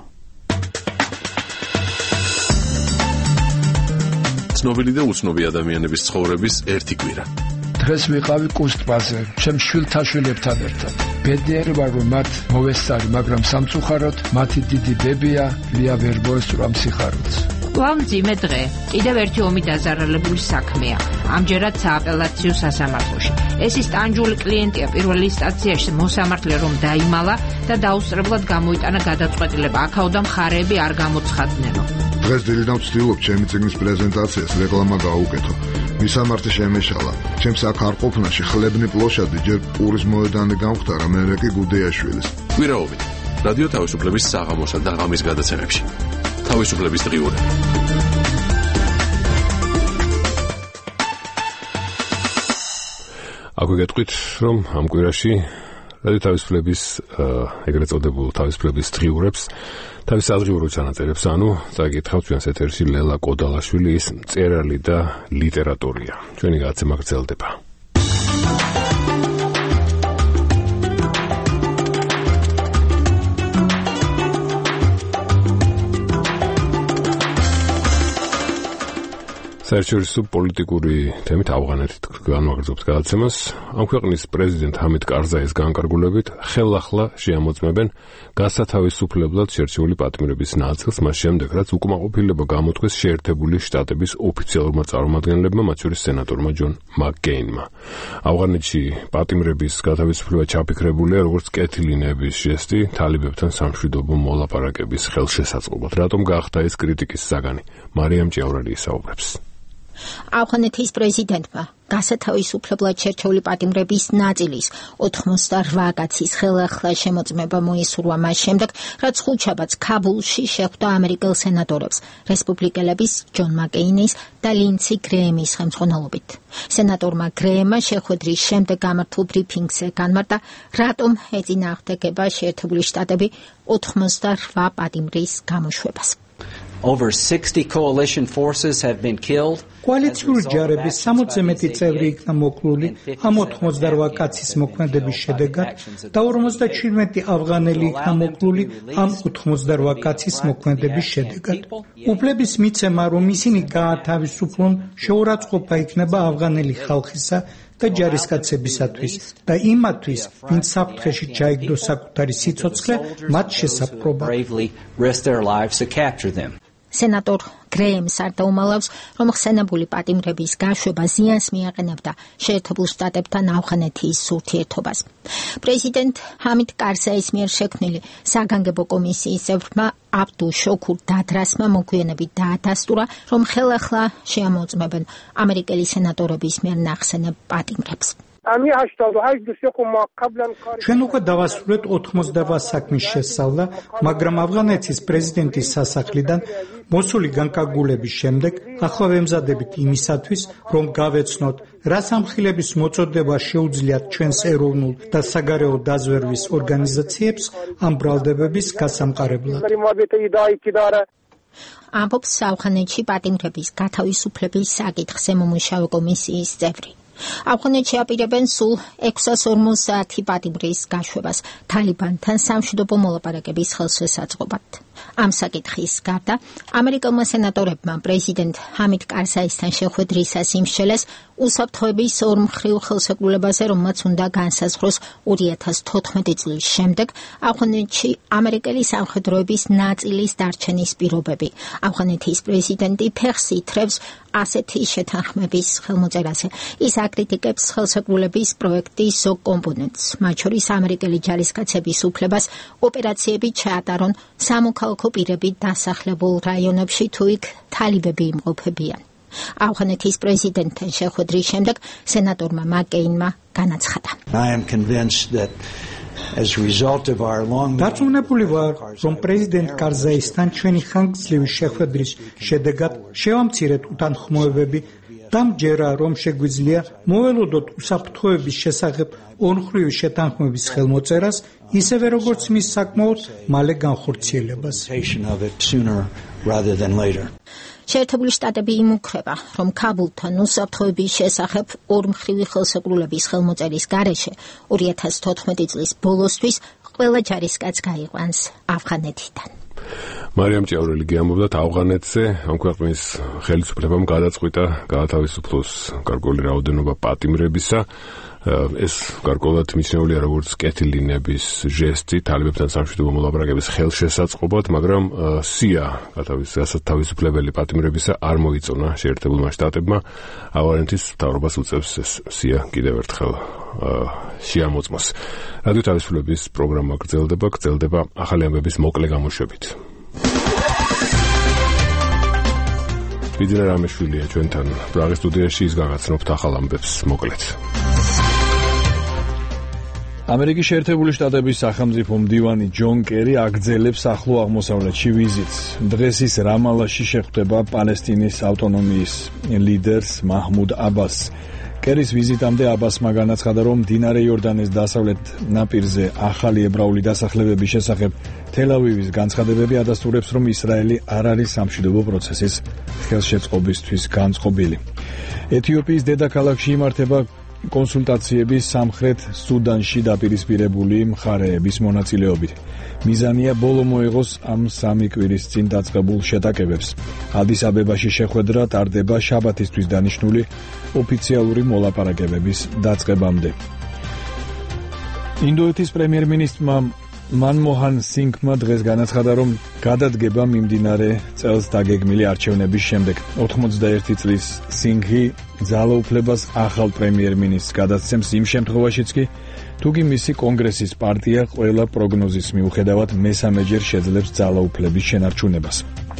ცნობილი და უცნობი ადამიანების ცხოვრების ერთი კვირა. დღეს ვიყავი კუს ტბაზე, ჩემ შვილთა შვილებთან ერთად. ბედნიერი ვარ, რომ მათ მოვესწარი, მაგრამ სამწუხაროდ მათი დიდი ბებია ლია ვერ მოესწრო ამ სიხარულს. კვლავ დღე, კიდევ ერთი ომი დაზარალებული საქმეა. ამჯერად სააპელაციო სასამართლოში. ეს ის ტანჯული კლიენტია პირველი ინსტანციაში მოსამართლე რომ დაიმალა და დაუსწრებლად გამოიტანა გადაწყვეტილება. აქაოდან მხარეები არ გამოცხადნენო. დღეს დილიდან ვცდილობ ჩემი წიგნის პრეზენტაციას რეკლამა გაუკეთო. მისამართი შემეშალა. ჩემს აქ არ ყოფნაში ხლებნი პლოშადი ჯერ პურის მოედანი გამختარა, მერე კი გუდეაშვილის. კვირაობით რადიო თავისუფლების საღამოსა და ღამის გადაცემებში. თავისუფლების დღიურები. აქვე გეტყვით, რომ ამ კვირაში რადიო თავისუფლების ეგრეთ წოდებულ თავისუფლების დღიურებს თავის საძღიურო ჩანაწერებს, ანუ წაიკითხავთ ჩვენს ეთერში ლელა კოდალაშვილი, ის მწერალი და ლიტერატორია. ჩვენი გადაცემა გრძელდება. საერთაშორისო პოლიტიკური თემით ავღანეთით განვაგრძობთ გადაცემას. ამ ქვეყნის პრეზიდენტ ჰამიდ კარზაის განკარგულებით ხელახლა შეამოწმებენ გასათავისუფლებლად შერჩეული პატიმრების ნაწილს, მას შემდეგ, რაც უკმაყოფილება გამოთქვეს შეერთებული შტატების ოფიციალურმა წარმომადგენლებმა, მათ შორის სენატორმა ჯონ მაკკეინმა. ავღანეთში პატიმრების გათავისუფლება ჩაფიქრებულია როგორც კეთილი ნების ჟესტი თალიბებთან სამშვიდობო მოლაპარაკების ხელშესაწყობად. რატომ გახდა ეს კრიტიკის საგანი? მარიამ ჭიაურელი ისაუბრებს. ავღანეთის პრეზიდენტმა გასათავისუფლებლად შერჩეული პატიმრების ნაწილის 88 კაცის ხელახლა შემოწმება მოისურვა მას შემდეგ, რაც ხუთშაბათს ქაბულში შეხვდა ამერიკელ სენატორებს რესპუბლიკელების ჯონ მაკეინის და ლინდსი გრეემის ხელმძღვანელობით. სენატორმა გრეემმა შეხვედრის შემდეგ გამართულ ბრიფინგზე განმარტა, რატომ ეწინააღმდეგება შეერთებული შტატები 88 პატიმრის გამოშვებას. Over 60 coalition forces have been killed. კოალიციური ჯარების 60-ზე მეტი წევრი იქნა მოკლული ამ 88 კაცის მოქმედების შედეგად და 57 ავღანელი იქნა მოკლული ამ 88 კაცის მოქმედების შედეგად. უფლების მიცემა, რომ ისინი გაათავისუფლონ, შეურაცხყოფა იქნება ავღანელი ხალხისა და ჯარისკაცებისათვის და იმათთვის, ვინც საფრთხეში ჩაიგდო საკუთარი სიცოცხლე, მათ შესაბრობა. სენატორ გრეემს არ დაუმალავს, რომ ხსენებული პატიმრების გაშვება ზიანს მიაყენებდა შეერთებულ შტატებთან ავღანეთის ურთიერთობას. პრეზიდენტ ჰამიდ კარზაის მიერ შექმნილი საგანგებო კომისიის წევრმა აბდულ შოქურ დადრასმა მოგვიანებით დაადასტურა, რომ ხელახლა შეამოწმებენ ამერიკელი სენატორების მიერ ნახსენებ პატიმრებს. ჩვენ უკვე დავასრულეთ 88 საქმის შესწავლა, მაგრამ ავღანეთის პრეზიდენტის სასახლიდან მოსული განკარგულების შემდეგ ახლა ვემზადებით იმისათვის, რომ გავეცნოთ, რა სამხილების მოწოდება შეუძლიათ ჩვენს ეროვნულ და საგარეო დაზვერვის ორგანიზაციებს ამ ბრალდებების გასამყარებლად. ამბობს ავღანეთში პატიმრების გათავისუფლების საკითხზე მომუშავე კომისიის წევრი. ავღანეთში აპირებენ სულ 650 პატიმრის გაშვებას თალიბანთან სამშვიდობო მოლაპარაკების ხელშესაწყობად. ამ საკითხის გარდა ამერიკელმა სენატორებმა პრეზიდენტ ჰამიდ კარზაისთან შეხვედრისას იმსჯელეს უსაფრთხოების ორმხრივ ხელშეკრულებაზე, რომელმაც უნდა განსაზღვროს 2014 წლის შემდეგ ავღანეთში ამერიკელი სამხედროების ნაწილის დარჩენის პირობები. ავღანეთის პრეზიდენტი ფეხს ითრევს ასეთი შეთანხმების ხელმოწერაზე. ის აკრიტიკებს ხელშეკრულების პროექტის ზოგ კომპონენტს, მათ შორის ამერიკელი ჯარისკაცების უფლებას ოპერაციები ჩაატარონ სამოქალაქო პირები დასახლებულ რაიონებში, თუ იქ თალიბები იმყოფებიან. ავღანეთის პრეზიდენტთან შეხვედრის შემდეგ სენატორმა მაკეინმა განაცხადა. დარწმუნებული ვარ, რომ პრეზიდენტ კარზაისთან ჩვენი ხანგრძლივი შეხვედრის შედეგად შევამცირეთ უთანხმოებები და მჯერა, რომ შეგვიძლია მოველოდოთ უსაფრთხოების შესახებ ორმხრივი შეთანხმების ხელმოწერას, ისევე როგორც მის საკმაოდ მალე განხორციელებას. შეერთებული შტატები იმუქრება, რომ ქაბულთან უსაფრთხოების შესახებ ორმხრივი ხელშეკრულების ხელმოწერის გარეშე 2014 წლის ბოლოსთვის ყველა ჯარისკაცს გაიყვანს ავღანეთიდან. მარიამ ჭიაურელი გიამბობდათ ავღანეთზე ამ ქვეყნის ხელისუფლებამ გადაწყვიტა გაათავისუფლოს გარკვეული რაოდენობა პატიმრებისა. ეს გარკვეულად მიჩნეულია როგორც კეთილინების ჟესტი თალიბებთან სამშვიდობო მოლაპარაკების ხელშესაწყობად, მაგრამ სია გათავისუფლებელი პატიმრებისა არ მოიწონა შეერთებულმა შტატებმა. ავღანეთის მთავრობას უწევს ეს სია კიდევ ერთხელ შეამოწმოს. რადიო თავისუფლების პროგრამა გრძელდება ახალი ამბების მოკლე გამოშვებით. ბიძინა რამეშვილია ჩვენთან პრაღის სტუდიაში, ის გაგაცნობთ ახალ ამბებს მოკლედ. ამერიკის შეერთებული შტატების სახელმწიფო მდივანი ჯონ კერი აგრძელებს ახლო აღმოსავლეთში ვიზიტს. დღეს ის რამალაში შეხვდება პალესტინის ავტონომიის ლიდერს მაჰმუდ აბასს. კერის ვიზიტამდე აბასმა განაცხადა, რომ მდინარე იორდანეს დასავლეთ ნაპირზე ახალი ებრაული დასახლებების შესახებ თელ-ავივის განცხადებები ადასტურებს, რომ ისრაელი არ არის სამშვიდობო პროცესის ხელშეწყობისთვის განწყობილი. ეთიოპიის დედაქალაქში იმართება კონსულტაციები სამხრეთ სუდანში დაპირისპირებული მხარეების მონაწილეობით. მიზანია ბოლო მოეღოს ამ სამი კვირის წინ დაწყებულ შეტაკებებს. ადის აბებაში შეხვედრა ტარდება შაბათისთვის დანიშნული ოფიციალური მოლაპარაკებების დაწყებამდე. ინდოეთის პრემიერ-მინისტრმა მანმოჰან სინგმა დღეს განაცხადა, რომ გადადგება მიმდინარე წელს დაგეგმილი არჩევნების შემდეგ. 81 წლის სინგი ძალაუფლებას ახალ პრემიერ-მინისტრს გადაცემს იმ შემთხვევაშიც კი, თუ კი მისი კონგრესის პარტია ყველა პროგნოზის მიუხედავად მესამეჯერ შეძლებს ძალაუფლების შენარჩუნებას.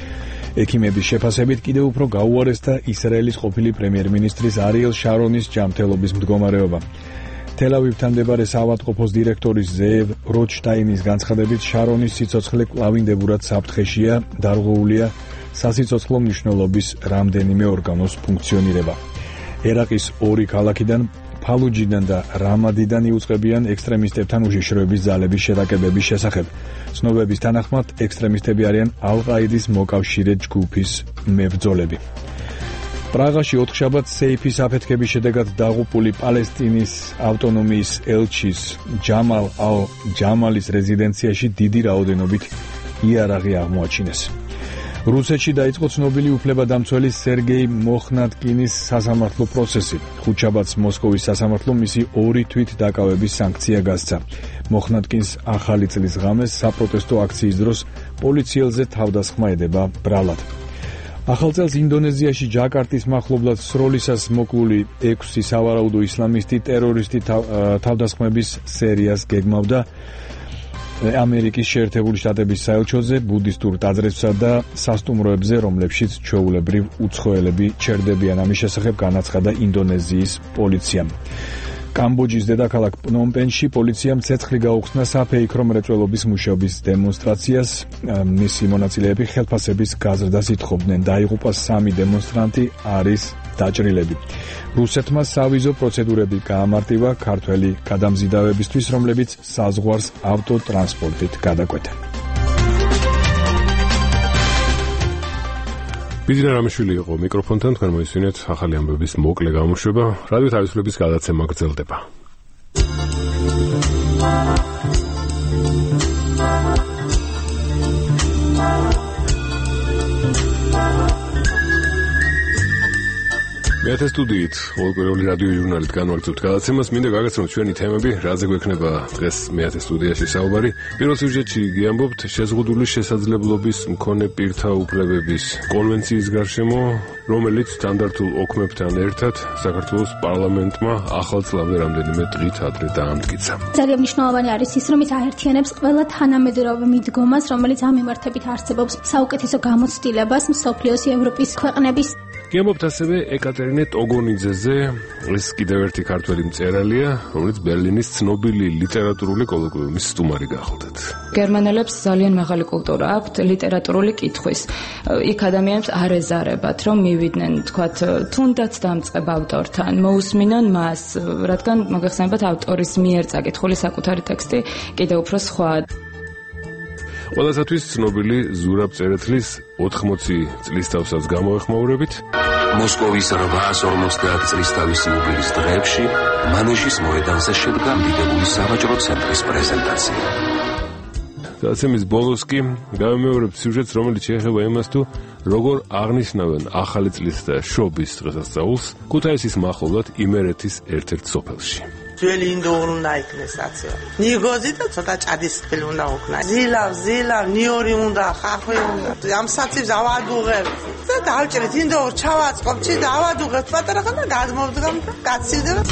ექიმების შეფასებით კიდევ უფრო გაუარესდა ისრაელის ყოფილი პრემიერ-მინისტრის არიელ შარონის ჯანმრთელობის მდგომარეობა. თელ-ავივთან მდებარე საავადმყოფოს დირექტორის ზეევ როჩშტაინის განცხადებით, შარონის სიცოცხლე კვლავინდებურად საფრთხეშია, დარღვეულია სასიცოცხლო მნიშვნელობის რამდენიმე ორგანოს ფუნქციონირება. ერაყის ორი ქალაქიდან, ფალუჯიდან და რამადიდან იუწყებიან ექსტრემისტებთან უშიშროების ძალების შეტაკებების შესახებ. ცნობების თანახმად, ექსტრემისტები არიან ალ-ყაიდის მოკავშირე ჯგუფის მებრძოლები. პრაღაში ოთხშაბათს სეიფის აფეთქების შედეგად დაღუპული პალესტინის ავტონომიის ელჩის ჯამალ ალ-ჯამალის რეზიდენციაში დიდი რაოდენობით იარაღი აღმოაჩინეს. რუსეთში დაიწყო ცნობილი უფლებადამცველი სერგეი მოხნატკინის სასამართლო პროცესი. ხუთშაბათს მოსკოვის სასამართლომ მისი 2 თვით დაკავების სანქცია გასცა. მოხნატკინს ახალი წლის ღამეს საპროტესტო აქციის დროს პოლიციელზე თავდასხმა ედება ბრალად. ახალ წელს ინდონეზიაში ჯაკარტის მახლობლად სროლისას მოკლული 6 სავარაუდო ისლამისტი ტერორისტი თავდასხმების სერიას გეგმავდა ამერიკის შეერთებული შტატების საელჩოზე, ბუდისტურ ტაძრებსა და სასტუმროებზე, რომლებშიც ჩვეულებრივ უცხოელები ჩერდებიან. ამის შესახებ განაცხადა ინდონეზიის პოლიციამ. კამბოჯის დედაქალაქ პნომპენში პოლიციამ ცეცხლი გაუხსნა საფეიქრო მრეწველობის მუშაობის დემონსტრაციას. მისი მონაწილეები ხელფასების გაზრდას ითხოვდნენ. დაიღუპა 3 დემონსტრანტი, არის დაჭრილები. რუსეთმა სავიზო პროცედურები გაამარტივა ქართველი გადამზიდავებისთვის, რომლებიც საზღვარს ავტოტრანსპორტით გადაკვეთა. ბიძინა რამიშვილი იყო მიკროფონთან, თქვენ მოისმინეთ ახალი ამბების მოკლე გამოშვება. რადიო თავისუფლების გადაცემა გრძელდება. მეათე სტუდიით ყოველკვირეული რადიო ჟურნალით განვაგრძობთ გადაცემას. მინდა გაგაცნოთ ჩვენი თემები, რაზე გვექნება დღეს მეათე სტუდიაში საუბარი. პირველ სიუჟეტში გიამბობთ შეზღუდული შესაძლებლობის მქონე პირთა უფლებების კონვენციის გარშემო, რომელიც სტანდარტულ ოქმებთან ერთად საქართველოს პარლამენტმა ახალ წლამდე რამდენიმე დღით ადრე დაამტკიცა. ძალიან მნიშვნელოვანი არის ის, რომ ის აერთიანებს ყველა თანამედროვე მიდგომას, რომელიც ამ მიმართებით არსებობს, საუკეთესო გამოცდილებას მსოფლიოს ევროპის ქვეყნების. გიამბობთ ასევე ეკატერინე ტოგონიძეზე, ეს კიდევ ერთი ქართველი მწერალია, რომელიც ბერლინის ცნობილი ლიტერატურული კოლოკვიუმის სტუმარი გახლდათ. გერმანელებს ძალიან მაღალი კულტურა აქვთ ლიტერატურული კითხვის. იქ ადამიანებს არ ეზარებათ, რომ მივიდნენ, თქვათ, თუნდაც დამწყებ ავტორთან, მოусმინონ მას, რადგან მოგეხსენებათ ავტორის მიერ წაკითხული საკუთარი ტექსტი კიდევ უფრო სხვა. ყველასათვის ცნობილი ზურაბ წერეთლის 80 წლის თავსაც გამოეხმაურებით. მოსკოვის 850 წლის თავის იუბილის დღეებში მანეჟის მოედანზე შედგა დიდებული სავაჭრო ცენტრის პრეზენტაცია. დაცემის ბოლოს კი გავიმეორებთ სიუჟეტს, რომელიც შეეხება იმას, თუ როგორ აღნიშნავენ ახალი წლის და შობის დღესასწაულს ქუთაისის მახლობლად იმერეთის ერთ-ერთ სოფელში. ძველი ინდოური უნდა იქნეს აცია. ნიგოზი და ცოტა ჭადის ხილი უნდა უქნა. ზილავ, ნიორი უნდა, ხახვი უნდა. ამ საცივს ავადუღებ. და დავჭრით ინდოურ ჩავაწყობჩი და ავადუღებ პატარა ხან და გადმოვდგამ და გაცივდება.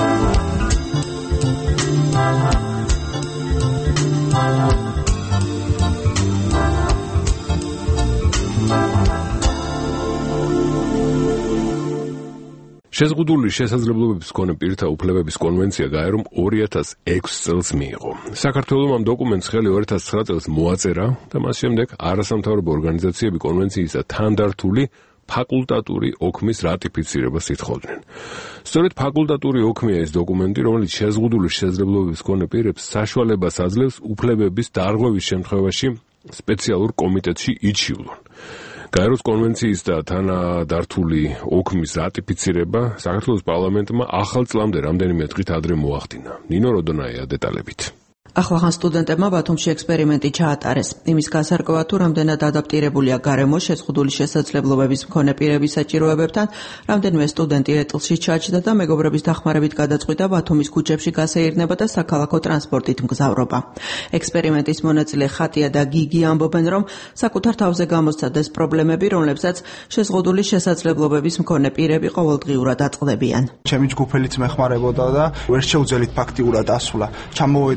შეზღუდული შესაძლებლობების მქონე პირთა უფლებების კონვენცია გაერომ 2006 წელს მიიღო. საქართველომ ამ დოკუმენტს ხელი 2009 წელს მოაწერა და მას შემდეგ არასამთავრობო ორგანიზაციები კონვენციისა თანდართული ფაკულტატური ოქმის რატიფიცირებას ითხოვდნენ. სწორედ ფაკულტატური ოქმია ეს დოკუმენტი, რომელიც შეზღუდული შესაძლებლობების მქონე პირებს საშუალებას აძლევს უფლებების დარღვევის შემთხვევაში სპეციალურ კომიტეტში იჩივლონ. გაეროს კონვენციის და თანადართული ოქმის რატიფიცირება საქართველოს პარლამენტმა ახალ წლამდე რამდენიმე დღით ადრე მოახდინა. ნინო როდონაია დეტალებით. ახლახან სტუდენტებმა ბათუმში ექსპერიმენტი ჩაატარეს. იმის გასარკვევად თუ რამდენად ადაპტირებულია გარემო შეზღუდული შესაძლებლობების მქონე პირების საჭიროებებთან, რამდენიმე სტუდენტი ეტლში ჩაჯდა და მეგობრების დახმარებით გადაწყვიტა ბათუმის ქუჩებში გასეირნება და საქალაქო ტრანსპორტით მგზავრობა. ექსპერიმენტის მონაწილე ხატია და გიგი ამბობენ, რომ საკუთარ თავზე გამოსცადეს პრობლემები, რომლებსაც შეზღუდული შესაძლებლობების მქონე პირები ყოველდღიურად აწყდებიან. ჩემი ჯგუფელიც მეხმარებოდა და ვერ შეუძელით ფაქტიურად ასვლა. ჩამოვედი ეტლიდან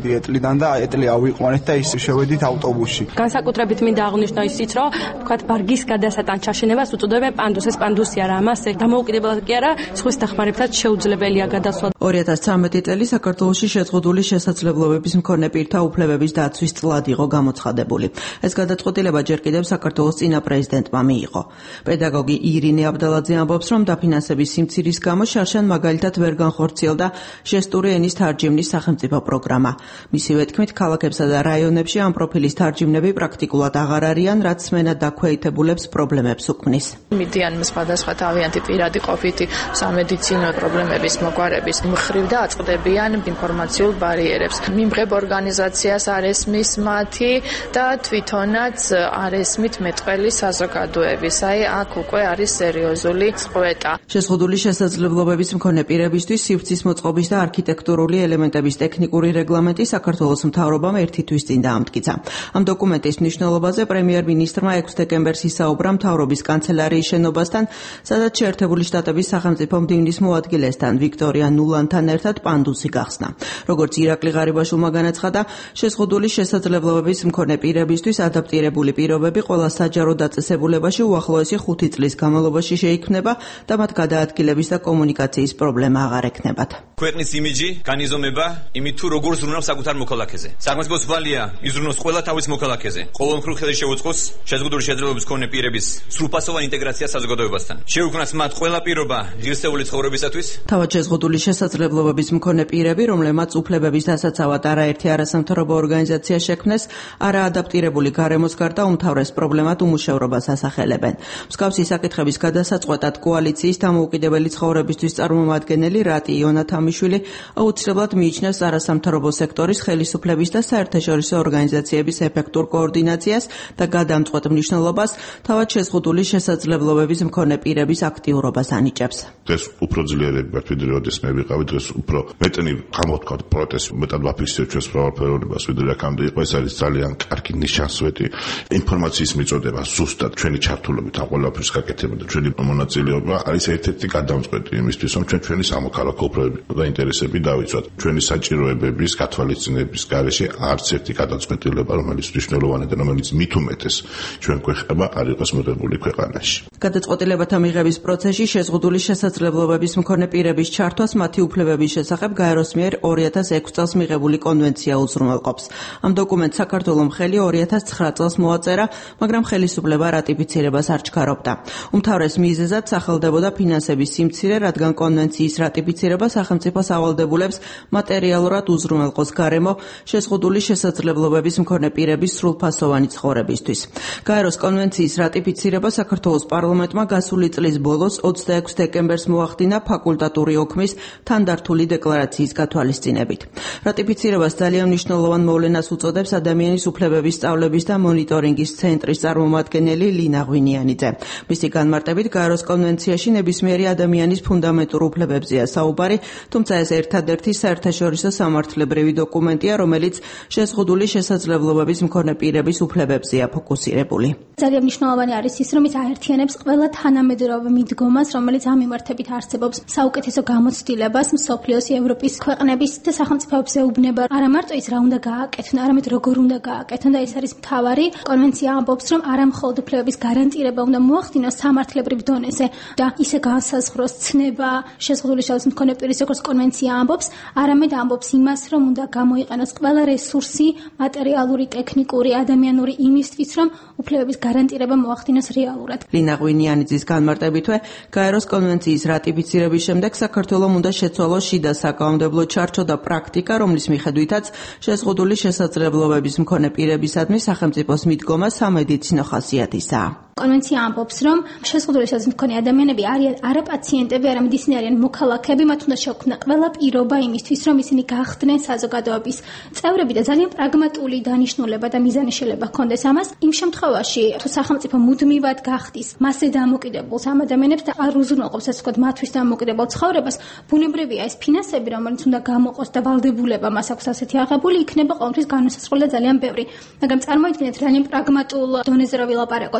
მიწიდან და ეტლი ავიყვანეთ და ის შევედით ავტობუსში. განსაკუთრებით მინდა აღნიშნო ისიც, რომ თქვათ ბარგის გადასატან ჩაშენებას უწოდებენ პანდუს. ეს პანდუსი არა, ამასე დამოუკიდებლად კი არა, ზღვის დახმარებაც შეუძლებელია გადასვლა. 2013 წელი საქართველოში შეზღუდული შესაძლებლობების მქონე პირთა უფლებების დაცვის წლად იყო გამოცხადებული. ეს გადაწყვეტილება ჯერ კიდევ საქართველოს წინა პრეზიდენტმა მიიღო. პედაგოგი ირინე აბდალაძე ამბობს, რომ დაფინანსების სიმცირის გამო შარშან მაგალითად ვერ განხორციელდა ჟესტური ენის თარჯიმნის სახელმწიფო პროგრამა. მისივე თქმით, ქალაქებსა და რაიონებში ამ პროფილის თარჯიმნები პრაქტიკულად აღარ არიან, რაც სმენად დაქვეითებულებს პრობლემებს უქმნის. მიდიან სხვადასხვა თავიანთი პირადი ყოფითი სამედიცინო პრობლემების მოგვარების მხრივ და აწყდებიან ინფორმაციულ ბარიერებს. მიმღებ ორგანიზაციას არ ესმის მათი და თვითონაც არ ესმით მეტყველი საზოგადოების. აი აქ უკვე არის სერიოზული წყვეტა. შეზღუდული შესაძლებლობების მქონე პირებისთვის სივრცის მოწყობის და არქიტექტურული ელემენტების ტექნიკური რეგლამენტი საქართველოს მთავრობამ ერთი თვის წინ დაამტკიცა. ამ დოკუმენტის მნიშვნელობაზე პრემიერ-მინისტრმა 6 დეკემბერს ისაუბრა მთავრობის კანცელარიის შენობასთან, სადაც შეერთებული შტატების სახელმწიფო მდივნის მოადგილესთან ვიქტორია ნულანთან ერთად პანდუსი გახსნა. როგორც ირაკლი ღარიბაშვილმა განაცხადა, შეზღუდული შესაძლებლობების მქონე პირებისთვის ადაპტირებული პირობები ყველა საჯარო დაწესებულებაში უახლოესი 5 წლის განმავლობაში შეიქმნება და მათ გადაადგილების და კომუნიკაციის პრობლემა აღარ ექნებათ. ქვეყნის იმიჯი განიზომება იმით, თუ როგორ ზრუნავს საკუთარ მოქალაქეზე. საკმაოდ სრულია იზრუნოს ყველა თავის მოქალაქეზე. ყოველმხრივ ხელი შეუწყოს შეზღუდული შესაძლებლობების მქონე პირების სრულფასოვანი ინტეგრაცია საზოგადოებასთან. შეუქმნას მათ ყველა პირობა ღირსეული ცხოვრებისათვის. თავად შეზღუდული შესაძლებლობების მქონე პირები, რომლებმაც უფლებების დასაცავად არაერთი არასამთავრობო ორგანიზაცია შექმნეს, არაადაპტირებული გარემოს გარდა უმთავრეს პრობლემად უმუშევრობას ასახელებენ. მსგავსი საკითხების გადასაწყვეტად კოალიციის დამოუკიდებელი ცხოვრებისთვის წარმომადგენელი რატი იონათამიშვილი აუცილებლად მიიჩნევს არასამთავრობო სექტორის ხელისუფლების და საერთაშორისო ორგანიზაციების ეფექტურ კოორდინაციას და გადამწყვეტ მნიშვნელობას თავად შეზღუდული შესაძლებლობების მქონე პირების აქტიურობას ანიჭებს. დღეს უფრო ძლიერები ვართ, ვიდრე როდეს მე ვიყავი, დღეს უფრო მეტნი გამოვთქვათ პროტესტ, მეტად ვაფიქსირებ ჩვენს მრავალფეროვნებას, ვიდრე აქამდე იყო. ეს არის ძალიან კარგი ნიშანსვეტი ინფორმაციის მიწოდება ზუსტად ჩვენი ჩართულობით ამ ყველაფერს გაკეთება და ჩვენი მონაწილეობა არის ერთ-ერთი გადამწყვეტი იმისთვის, რომ ჩვენი სამოქალაქო უფლებები და ინტერესები დავიცვათ. ჩვენი საჭიროებების გათვალისწინების გარეშე არც ერთი გადაწყვეტილება, რომელიც მნიშვნელოვანი და რომელიც მით უმეტეს ჩვენ გვეხება, არ იყოს მიღებული ქვეყანაში. გადაწყვეტილებათა მიღების პროცესში შეზღუდული შესაძლებლობების მქონე პირების ჩართვას მათი უფლებების შესახებ გაეროს მიერ 2006 წელს მიღებული კონვენცია უზრუნველყოფს. ამ დოკუმენტს საქართველოს ხელი 2009 წელს მოაწერა, მაგრამ ხელისუფლება რატიფიცირებას არ ჩქარობდა. უმთავრეს მიზეზად სახელდებოდა ფინანსების სიმცირე, რადგან კონვენციის რატიფიცირება სახელმწიფოს ავალდებულებს მატერიალურად უზრუნველყოს გარემო შეზღუდული შესაძლებლობების მქონე პირების სრულფასოვანი ცხოვრებისთვის. გაეროს კონვენციის რატიფიცირება საქართველოს პარლამენტმა გასული წლის ბოლოს 26 დეკემბერს მოახდინა ფაკულტატური ოქმის თანდართული დეკლარაციის გათვალისწინებით. რატიფიცირებას ძალიან მნიშვნელოვან მოვლენას უწოდებს ადამიანის უფლებების სწავლების და მონიტორინგის ცენტრის წარმომადგენელი ლინა ღვინიანიძე. მისი განმარტებით, გაეროს კონვენციაში ნებისმიერი ადამიანის ფუნდამენტურ უფლებებზეა საუბარი, თუმცა ეს ერთადერთი საერთაშორისო სამართლებრივი დოკუმენტია, რომელიც შეზღუდული შესაძლებლობების მქონე პირების უფლებებზეა ფოკუსირებული. ძალიან მნიშვნელოვანი არის ის, რომ ის აერთიანებს ყველა თანამედროვე მიდგომას, რომელიც ამ მიმართებით არსებობს, საუკეთესო გამოცდილებას მსოფლიოს, ევროპის ქვეყნების და სახელმწიფოებს ეუბნება არა მარტო ის რა უნდა გააკეთონ, არამედ როგორ უნდა გააკეთონ და ეს არის მთავარი. კონვენცია ამბობს, რომ არა მხოლოდ უფლებების გარანტირება უნდა მოახდინოს სამართლებრივ დონეზე და ისე განსაზღვროს ცნება შეზღუდული შესაძლებლობის მქონე პირის, როგორც კონვენცია ამბობს, არამედ ამბობს იმას, რომ უნდა გამოიყენოს ყველა რესურსი, მატერიალური, ტექნიკური, ადამიანური იმისთვის, რომ უფლებების გარანტირება მოახდინოს რეალურად. ლინა ღვინიანიძის განმარტებითვე, გაეროს კონვენციის რატიფიცირების შემდეგ საქართველოს უნდა შეცვალოს შიდა საკანონმდებლო ჩარჩო და პრაქტიკა, რომლის მიხედვითაც შეზღუდული შესაძლებლობების მქონე პირებისადმი სახელმწიფოს მიდგომა სამედიცინო ხასიათისაა. კონვენცია ამბობს, რომ შეზღუდული შესაძლებლობის მქონე ადამიანები არიან არა პაციენტები, არამედ ისინი არიან მოქალაქეები, მათ უნდა შექმნა ყველა პირობა იმისთვის, რომ ისინი გახდნენ საზოგადოების წევრები და ძალიან პრაგმატული დანიშნულება და მიზანი შეიძლება ჰქონდეს ამას. იმ შემთხვევაში, თუ სახელმწიფო მუდმივად გახდის მასზე დამოკიდებულს ამ ადამიანებს და არ უზრუნველყოფს, ასე ვთქვათ, მათთვის დამოკიდებულ ცხოვრებას, ბუნებრივია ეს ფინანსები, რომელიც უნდა გამოყოს და ვალდებულება მას აქვს ასეთი აღებული, იქნება ყოველთვის განუსაზღვრელი და ძალიან ბევრი. მაგრამ წარმოიდგინეთ, ძალიან პრაგმატულ დონეზე რომ ვილაპარაკოთ, რა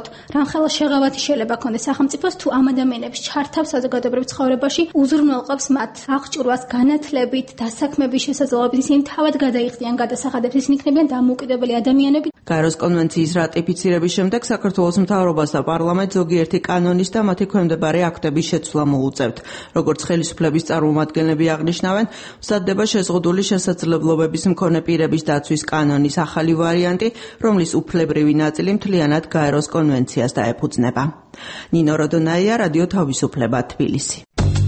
ხელა შეღავათი შეიძლება ქონდეს სახელმწიფოს თუ ამ ადამიანებს ჩართავს საზოგადოებრივ ცხოვრებაში, უზრუნველყოფს მათ აღჭურვას განათლებით, დასაქმების შესაძლებლობით, ისინი თავად გადაიხდიან გადასახადებს, ისინი იქნებიან დამოუკიდებელი ადამიანები. გაეროს კონვენციის რატიფიცირების შემდეგ საქართველოს მთავრობას და პარლამენტს ზოგიერთი კანონის და მათი ქვემდებარე აქტების შეცვლა მოუწევთ. როგორც ხელისუფლების წარმომადგენლები აღნიშნავენ, მზადდება შეზღუდული შესაძლებლობების მქონე პირების დაცვის კანონის ახალი ვარიანტი, რომლის უფლებრივი ნაწილი მთლიანად გაეროს კონვენციას დაეფუძნება. ნინო როდონაია, რადიო თავისუფლება, თბილისი.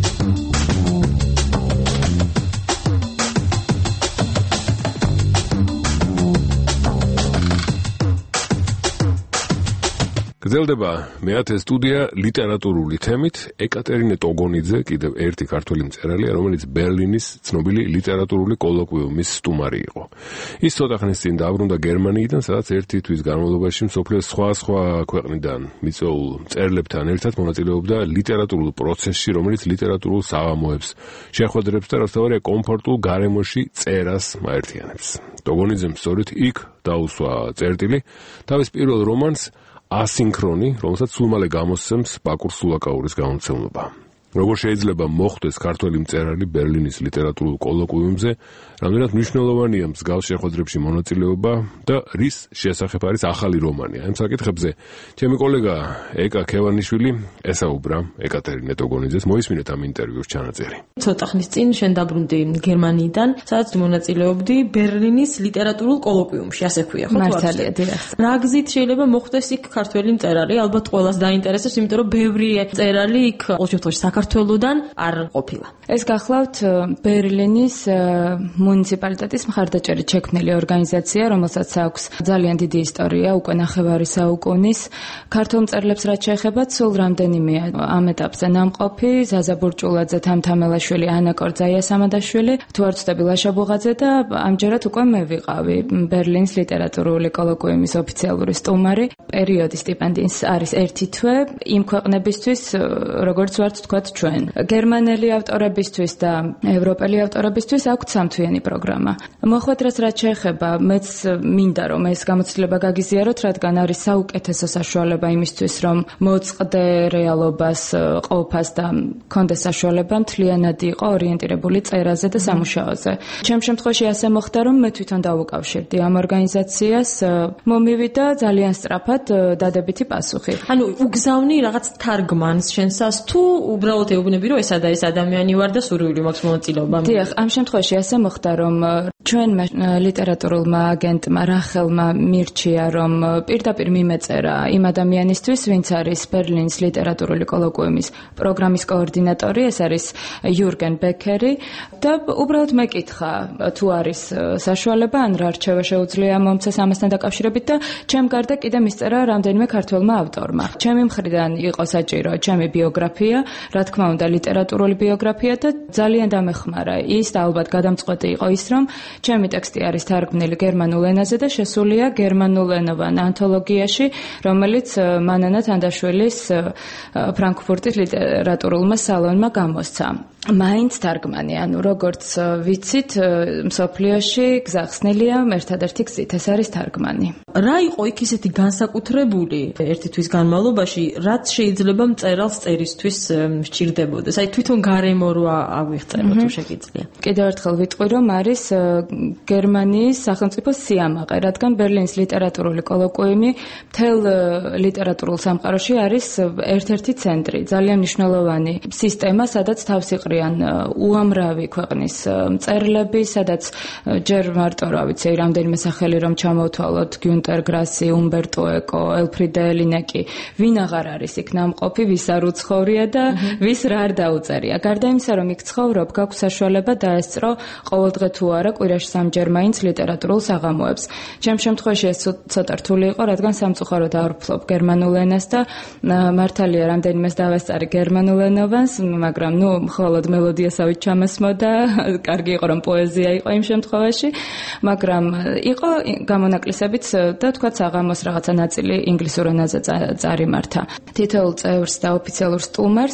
გრძელდება მეათე სტუდია ლიტერატურული თემით. ეკატერინე ტოგონიძე კიდევ ერთი ქართველი მწერალია, რომელიც ბერლინის ცნობილი ლიტერატურული კოლოკვიუმის სტუმარი იყო. ის ცოტა ხნის წინ დაბრუნდა გერმანიიდან, სადაც ერთი თვის განმავლობაში მსოფლიოს სხვა ქვეყნიდან მიწვეულ მწერლებთან ერთად მონაწილეობდა ლიტერატურულ პროცესში, რომელიც ლიტერატურულ საღამოებს შეხვედრებს და რასთავარია კომფორტულ გარემოში წერას მაერთიანებს. ტოგონიძემ სწორედ იქ დაუსვა წერტილი თავის პირველ რომანს ასინქრონი, რომელსაც სულ მალე გამოსცემს ბაკურ სულაკაურის გამომცემლობა. Როგორ შეიძლება მოხდეს ქართველი მწერალი ბერლინის ლიტერატურულ კოლოკვიუმზე, რამდენად მნიშვნელოვანია მსგავს შეხვედრებში მონაწილეობა და რის შესახებ არის ახალი რომანი. ამ საკითხებზე ჩემი კოლეგა ეკა ქევანიშვილი ესაუბრა ეკატერინე ტოგონიძეს. მოისმინეთ ამ ინტერვიუს ჩანაწერი. ცოტა ხნის წინ შენ დაბრუნდი გერმანიიდან, სადაც მონაწილეობდი ბერლინის ლიტერატურულ კოლოკვიუმში, ასე ქვია, ხო? მართალია, დიახ. რა გზით შეიძლება მოხდეს იქ ქართველი მწერალი? ალბათ ყველას დაინტერესებს, იმიტომ რომ ბევრი მწერალი იქ ყოველ შემთხვევაში საქართველოდან არ ყოფილა. ეს გახლავთ ბერლინის მუნიციპალიტეტის მხარდაჭერით შექმნილი ორგანიზაცია, რომელსაც აქვს ძალიან დიდი ისტორია, უკვე ნახევარი საუკუნის. ქართულ მწერლებს რაც შეეხება, სულ რამდენიმეა ამ ეტაპზე ნამყოფი: ზაზა ბურჭულაძე, თამთამელაშვილი, ანა კორძაია სამადაშვილი, თუ არ ვცდები ლაშა ბუღაძე და ამჯერად უკვე მე ვიყავი ბერლინის ლიტერატურული კოლოკვიუმის ოფიციალური სტუმარი. პერიოდი სტიპენდიის არის ერთი თვე იმ ქვეყნებისთვის, როგორც ვართ თქვათ ჩვენ. გერმანელი ავტორებისთვის და ევროპელი ავტორებისთვის აქვს სამთვიანი პროგრამა. მოხვედრას რაც შეეხება, მეც მინდა რომ ეს გამოცდილება გაგიზიაროთ, რადგან არის საუკეთესო საშუალება იმისთვის, რომ მოწყდე რეალობას, ყოფას და კონდეს საშუალება მთლიანად იყო ორიენტირებული წერაზე და სამუშაოზე. ჩემ შემთხვევაში ასე მოხდა, რომ მე თვითონ დავუკავშირდი ამ ორგანიზაციას, მომივიდა ძალიან სწრაფად დადებითი პასუხი. ანუ უგზავნი რაღაც თარგმანს შენსას თუ უბრალოდ ეუბნები რომ ესა და ეს ადამიანი ვარ და სურვილი მაქვს მონაწილეობა. დიახ, ამ შემთხვევაში ასე მოხდა, რომ ჩვენმა ლიტერატურულმა აგენტმა რახელმა მირჩია, რომ პირდაპირ მიმეწერა იმ ადამიანისთვის, ვინც არის ბერლინის ლიტერატურული კოლოკვიუმის პროგრამის კოორდინატორი, ეს არის იურგენ ბეკერი და უბრალოდ მეკითხა, თუ არის საშუალება, ან რა რჩევა შეუძლია მომცეს ამასთან დაკავშირებით და ჩემ გარდა კიდე მისწერა რამდენიმე ქართველმა ავტორმა. ჩემი მხრიდან იყო საჭირო ჩემი ბიოგრაფია, რა თქმა უნდა ლიტერატურული ბიოგრაფია და ძალიან დამეხმარა ის და ალბათ გადამწყვეტი იყო ის, რომ ჩემი ტექსტი არის თარგმნილი გერმანულ ენაზე და შესულია გერმანულენოვან ანთოლოგიაში, რომელიც მანანა თანდაშვილის ფრანკფურტის ლიტერატურულმა სალონმა გამოსცა. მაინც თარგმანი, ანუ როგორც ვიცით, მსოფლიოში გზახსნილია ერთადერთი გზით, ეს არის თარგმანი. რა იყო იქ ისეთი განსაკუთრებული ერთი თვის განმავლობაში, რაც შეიძლება მწერალს წერისთვის სჭირდებოდეს? აი თვითონ გარემო რო აღვიღწერო თუ შეგიძლია. კიდევ ერთხელ ვიტყვი, რომ არის გერმანიის სახელმწიფო სიამაყე, რადგან ბერლინის ლიტერატურული კოლოკვიუმი მთელ ლიტერატურულ სამყაროში არის ერთ-ერთი ცენტრი, ძალიან მნიშვნელოვანი სისტემა, სადაც თავს იყრიან უამრავი ქვეყნის მწერლები, სადაც ჯერ მარტო რა ვიცი, რამდენიმე სახელი რომ ჩამოვთვალოთ, გიუნტერ გრასი, უმბერტო ეკო, ელფრიდე ელინეკი, ვინ აღარ არის იქ ნამყოფი, ვის არ უცხოვრია და ვის რა არ დაუწერია. გარდა იმისა, რომ იქ ცხოვრობ, გაქვს საშუალება დაესწრო ყოველდღე თუ არა კვირაში სამჯერ მაინც ლიტერატურულ საღამოებს. ჩემ შემთხვევაში ეს ცოტა რთული იყო, რადგან სამწუხაროდ არ ვფლობ გერმანულ ენას და მართალია რამდენიმეს დავესწარი გერმანულ ენოვანს, მაგრამ ნუ მხოლოდ მელოდიასავით ჩამესმოდა, კარგი იყო რომ პოეზია იყო იმ შემთხვევაში, მაგრამ იყო გამონაკლისებიც და თქვა საღამოს რაღაცა ნაწილი ინგლისურ ენაზე წარიმართა. თითოეულ წევრს და ოფიციალურ სტუმარს აქვს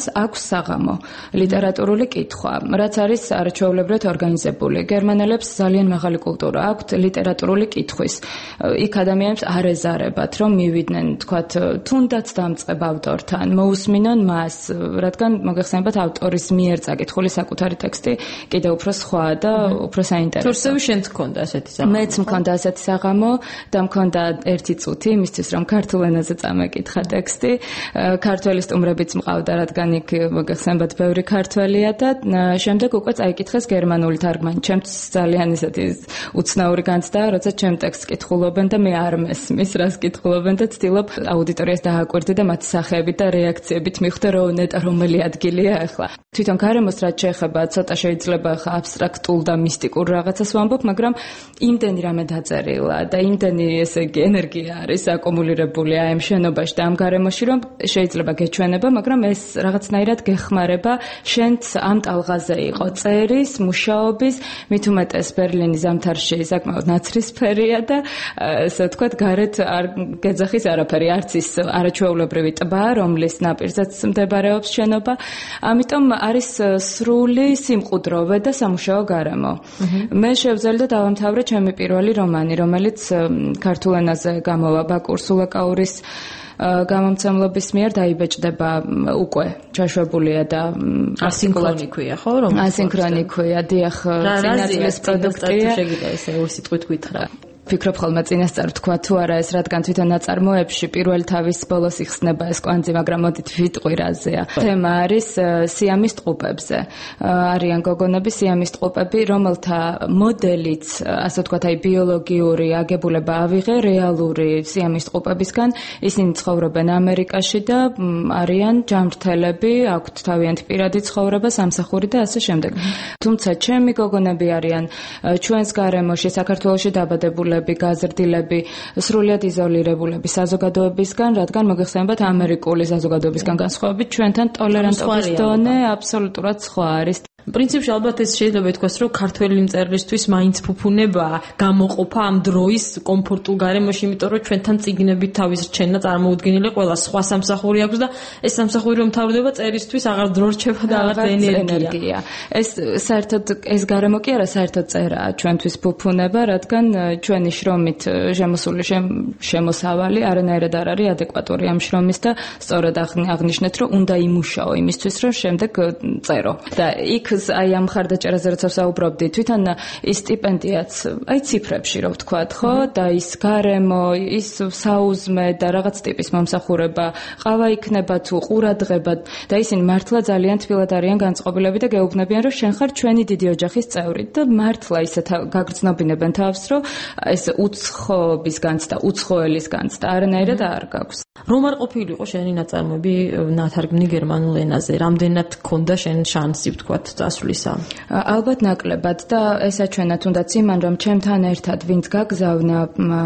საღამო, ლიტერატურული კითხვა, რაც არის არაჩვეულებრივად ორგანიზებული. გერმანელებს ძალიან მაღალი კულტურა აქვთ ლიტერატურული კითხვის. იქ ადამიანებს არ ეზარებათ, რომ მივიდნენ, თქვათ, თუნდაც დამწყებ ავტორთან, მოусმინონ მას, რადგან მოგეხსენებათ ავტორის მიერ წაკითხული საკუთარი ტექსტი კიდევ უფრო სხვა და უფრო საინტერესო. თურსევი შენც მქონდა ასეთი საღამო? მეც მქონდა ასეთი საღამო და მქონდა ერთი წუთი იმისთვის, რომ ქართულ ენაზე წამეკითხა ტექსტი. ქართველი სტუმრებიც მყავდა, რადგან იქ მოგეხსენებათ ბევრი ქართველია და შემდეგ უკვე წაიკითხეს გერმანული თარგმანი. ჩემს ძალიან ისეთი უცნაური განცდა, როცა ჩემ ტექსტს კითხულობენ და მე არ მესმის, რას კითხულობენ და ცდილობ აუდიტორიას დააკვირდი და მათი სახეებით და რეაქციებით მივხვდე, რომ ნეტა რომელი ადგილია ახლა. თვითონ გარემოს რაც შეეხება, ცოტა შეიძლება ხა აბსტრაქტულ და მისტიკურ რაღაცას ვამბობ, მაგრამ იმდენი რამე დაწერილა და იმდენი ესე იგი ენერგია არის აკუმულირებული ამ შენობაში და ამ გარემოში, რომ შეიძლება გეჩვენება, მაგრამ ეს რაღაცნაირად გეხმარება შენც ამ ტალღაზე იყო წერის, მუშაობის, მით უმეტეს ბერლინის ზამთარში საკმაოდ ნაცრისფერია და ესე ვთქვათ, გარეთ არ გეძახის არაფერი, არც ის არაჩვეულებრივი ტბა, რომლის ნაპირზეც მდებარეობს შენობა. ამიტომ არის სრული სიმყუდროვე და სამუშაო გარემო. მე შევძელი და დავამთავრე ჩემი პირველი რომანი, რომელიც ქართულ ენაზე გამოვა ბაკურ სულაკაურის გამომცემლობის მიერ დაიბეჭდება უკვე ჩაშვებულია და ასინქრონი ქვია, ხო? ასინქრონი ქვია, დიახ, წინასწრის პროდუქტია. შეგიძლია ესე ორი სიტყვით გითხრა. ფიქრობ ხოლმე წინასწარ თქვა თუ არა ეს რადგან თვითონ ნაწარმოებში პირველ თავის ბოლოს იხსნება ეს კვანძი, მაგრამ მოდით ვიტყვი რაზეა. თემა არის სიამის ტყუპებზე. არიან გოგონები სიამის ტყუპები, რომელთა მოდელიც, ასე ვთქვათ, აი ბიოლოგიური აგებულება ავიღე რეალური სიამის ტყუპებისგან. ისინი ცხოვრობენ ამერიკაში და არიან ჯანმრთელები, აქვთ თავიანთი პირადი ცხოვრება, სამსახური და ასე შემდეგ. თუმცა ჩემი გოგონები არიან ჩვენს გარემოში საქართველოში დაბადებული გაზრდილები, სრულიად იზოლირებულები საზოგადოებისგან, რადგან მოგეხსენებათ ამერიკული საზოგადოებისგან განსხვავებით ჩვენთან ტოლერანტობის დონე აბსოლუტურად სხვა არის. პრინციპში ალბათ ეს შეიძლება ითქვას, რომ ქართველი მწერლისთვის მაინც ფუფუნებაა გამოყოფა ამ დროის კომფორტულ გარემოში, იმიტომ რომ ჩვენთან წიგნებით თავის რჩენა წარმოუდგენელი ყველა სხვა სამსახური აქვს და ეს სამსახური რომ თავდება წერისთვის აღარ დრო რჩება და აღარ ენერგია. ეს საერთოდ ეს გარემო კი არა, საერთოდ წერაა ჩვენთვის ფუფუნება, რადგან ჩვენი შრომით შემოსული შემოსავალი არანაირად არ არის ადეკვატური ამ შრომის და სწორად აღნიშნეთ, რომ უნდა იმუშაო იმისთვის, რომ შემდეგ წერო. და იქ აი ამ ხარდაჭერაზე როცა საუბრობდი, თვითონ ის სტიპენდიაც, აი ციფრებში რო ვთქვათ, ხო, და ის გარემო, ის საუზმე და რაღაც ტიპის მომსახურება, ყავა იქნება თუ ყურადღება და ისინი მართლა ძალიან თბილად არიან განწყობილები და გეუბნებიან, რომ შენ ხარ ჩვენი დიდი ოჯახის წევრი და მართლა ისეთ გაგრძნობინებენ თავს, რომ ეს უცხოობის განცდა, უცხოელის განცდა არანაირად არ გაქვს. რომ არ ყოფილიყო შენი ნაწარმოები ნათარგმნი გერმანულ ენაზე, რამდენად ქონდა შენ შანსი ვთქვათ წასვლისა? ალბათ ნაკლებად და ესაჩვენა თუნდაც იმან, რომ ჩემთან ერთად ვინც გაგზავნა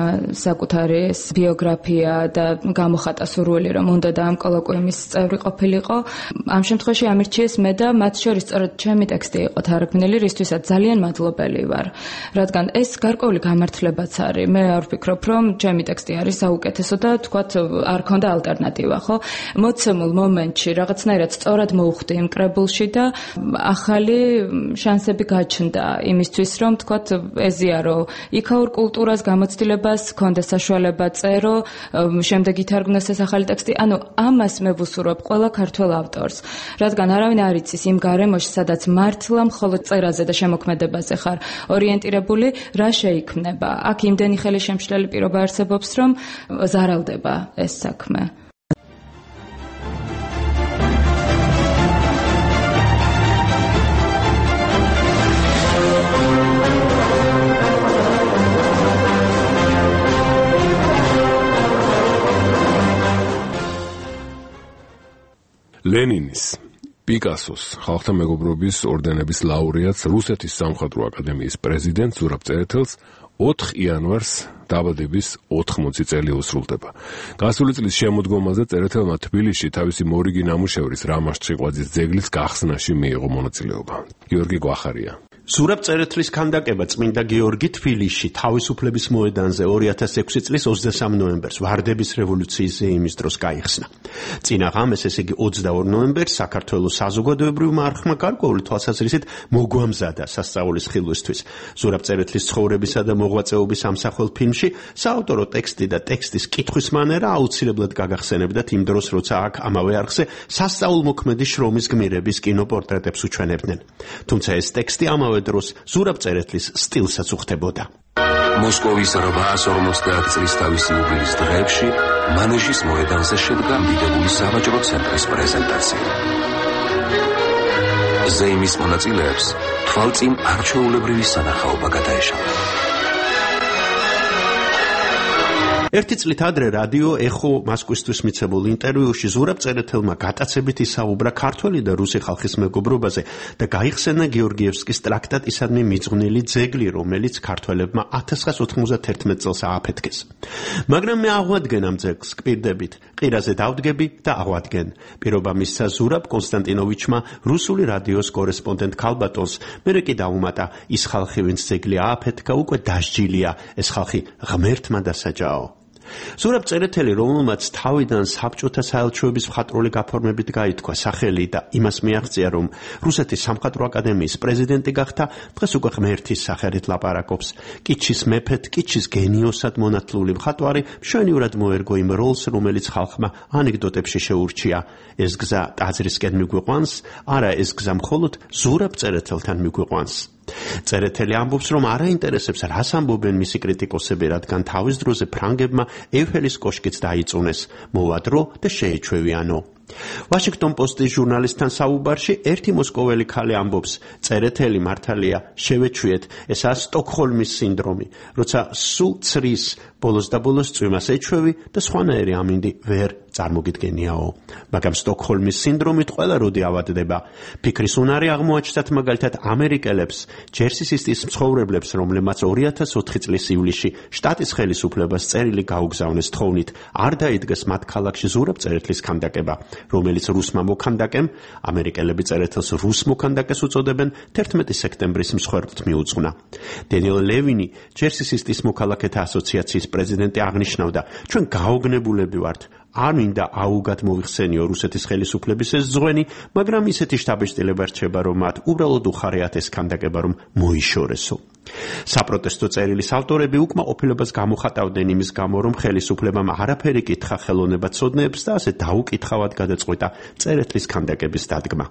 საკუთარი ბიოგრაფია და გამოხატა სურვილი, რომ უნდა და ამ კოლოკვიუმის წევრი ყოფილიყო, ამ შემთხვევაში ამირჩიეს მე და მათ შორის სწორედ ჩემი ტექსტი იყო თარგმნილი, რისთვისაც ძალიან მადლობელი ვარ, რადგან ეს გარკვეული გამართლებაც არის. მე არ ვფიქრობ, რომ ჩემი ტექსტი არის საუკეთესო და თქვათ არ ქონდა ალტერნატივა, ხო? მოცემულ მომენტში რაღაცნაირად სწორად მოვხვდი იმ კრებულში და ახალი შანსები გაჩნდა იმისთვის, რომ თქვათ ეზიარო იქაურ კულტურას, გამოცდილებას, ქონდა საშუალება წერო, შემდეგ ითარგმნეს ეს ახალი ტექსტი. ანუ ამას მე ვუსურვებ ყველა ქართველ ავტორს, რადგან არავინ არ იცის იმ გარემოში, სადაც მართლა მხოლოდ წერაზე და შემოქმედებაზე ხარ ორიენტირებული, რა შეიქმნება. აქ იმდენი ხელი შემშლელი პირობა არსებობს, რომ ზარალდება ეს საქმე. ლენინის, პიკასოს, ხალხთა მეგობრობის ორდენების ლაურეატს, რუსეთის სამხატვრო აკადემიის პრეზიდენტს ზურაბ წერეთელს 4 იანვარს დაბადების 80 წელი უსრულდება. გასული წლის შემოდგომაზე წერეთელმა თბილისში თავისი მორიგი ნამუშევრის რამაზ ჭიყვაძის ძეგლის გახსნაში მიიღო მონაწილეობა. გიორგი გვახარია. ზურაბ წერეთლის ქანდაკება წმინდა გიორგი თბილისში თავისუფლების მოედანზე 2006 წლის 23 ნოემბერს ვარდების რევოლუციის ზეიმის დროს გაიხსნა. წინა ღამეს, ესე იგი 22 ნოემბერს, საქართველოს საზოგადოებრივმა არხმა გარკვეული თვალსაზრისით მოგვამზადა სასწაულის ხილვისთვის. ზურაბ წერეთლის ცხოვრებისა და მოღვაწეობის ამსახველ ფილმში საავტორო ტექსტი და ტექსტის კითხვის მანერა აუცილებლად გაგახსენებდათ იმ დროს, როცა აქ ამავე არხზე სასწაულმოქმედი შრომის გმირების კინოპორტრეტებს უჩვენებდნენ. თუმცა ეს ტექსტი ამავე დროს ზურაბ წერეთლის სტილსაც უხდებოდა. მოსკოვის 850 წლის თავისი იუბილეის დღეებში მანეჟის მოედანზე შედგა დიდებული სავაჭრო ცენტრის პრეზენტაცია. ზეიმის მონაწილეებს თვალწინ არჩეულებრივი სანახაობა გადაეშალა. ერთი წლით ადრე რადიო ეხო მოსკოვისთვის მიცემულ ინტერვიუში ზურაბ წერეთელმა გატაცებით ისაუბრა ქართველი და რუსი ხალხის მეგობრობაზე და გაიხსენა გეორგიევსკის ტრაქტატისადმი მიძღვნილი ძეგლი, რომელიც ქართველებმა 1991 წელს ააფეთქეს. მაგრამ მე აღვადგენ ამ ძეგლს კპირდებით, ყირაზე დავდგები და აღვადგენ. პირობა მისცა ზურაბ კონსტანტინოვიჩმა რუსული რადიოს კორესპონდენტ ქალბატონს, მერე კი დაუმატა, ის ხალხი, ვინც ძეგლი ააფეთქა, უკვე დასჯილია, ეს ხალხი ღმერთმა დასაჯაო. ზურაბ წერეთელი, რომელმაც თავიდან საბჭოთა საელჩოების მხატვრული გაფორმებით გაითქვა სახელი და იმას მიაღწია, რომ რუსეთის სამხატვრო აკადემიის პრეზიდენტი გახდა, დღეს უკვე ღმერთის სახელით ლაპარაკობს. კიჩის მეფედ, კიჩის გენიოსად მონათლული მხატვარი მშვენივრად მოერგო იმ როლს, რომელიც ხალხმა ანეკდოტებში შეურჩია. ეს გზა ტაძრისკენ მიგვიყვანს, არა, ეს გზა მხოლოდ ზურაბ წერეთელთან მიგვიყვანს. წერეთელი ამბობს, რომ არ აინტერესებს, რას ამბობენ მისი კრიტიკოსები, რადგან თავის დროზე ფრანგებმა ეიფელის კოშკიც დაიწუნეს, მოვა დრო და შეეჩვევიანო. ვაშინგტონ პოსტის ჟურნალისტთან საუბარში ერთი მოსკოველი ქალი ამბობს, წერეთელი მართალია, შევეჩვიეთ, ესაა სტოკჰოლმის სინდრომი, როცა სულ ცრის ბოლოს და ბოლოს წვიმას ეჩვევი და სხვანაირი ამინდი ვერ წარმოგიდგენიაო. მაგრამ სტოკჰოლმის სინდრომით ყველა როდი ავადდება. ფიქრის უნარი აღმოაჩნდათ მაგალითად ამერიკელებს, ჯერსის მცხოვრებლებს, რომლებმაც 2004 წლის ივლისში შტატის ხელისუფლებას წერილი გაუგზავნეს თხოვნით, არ დაიდგეს მათ ქალაქში ზურაბ წერეთლის ქანდაკება, რომელიც რუსმა მოქანდაკემ, ამერიკელები წერეთელს რუს მოქანდაკეს უწოდებენ, 11 სექტემბრის მსხვერპლთ მიუძღვნა. დენიელ ლევინი, ჯერსის მოქალაქეთა ასოციაციის პრეზიდენტი აღნიშნავდა, ჩვენ გაოგნებულები ვართ, არ მინდა აუგად მოიხსენიო რუსეთის ხელისუფლების ეს ზღვენი, მაგრამ ისეთი შტაბ-შტილება რჩება, რომ მათ უბრალოდ უხარიათ ეს ქანდაკება, რომ მოიშორესო. საპროტესტო წერილის ავტორები უკმაყოფილებას გამოხატავდნენ იმის გამო, რომ ხელისუფლებამ არაფერი კითხა ხელოვნებაცოდნეებს და ასე დაუკითხავად გადაწყვიტა წერეთლის ქანდაკების დადგმა.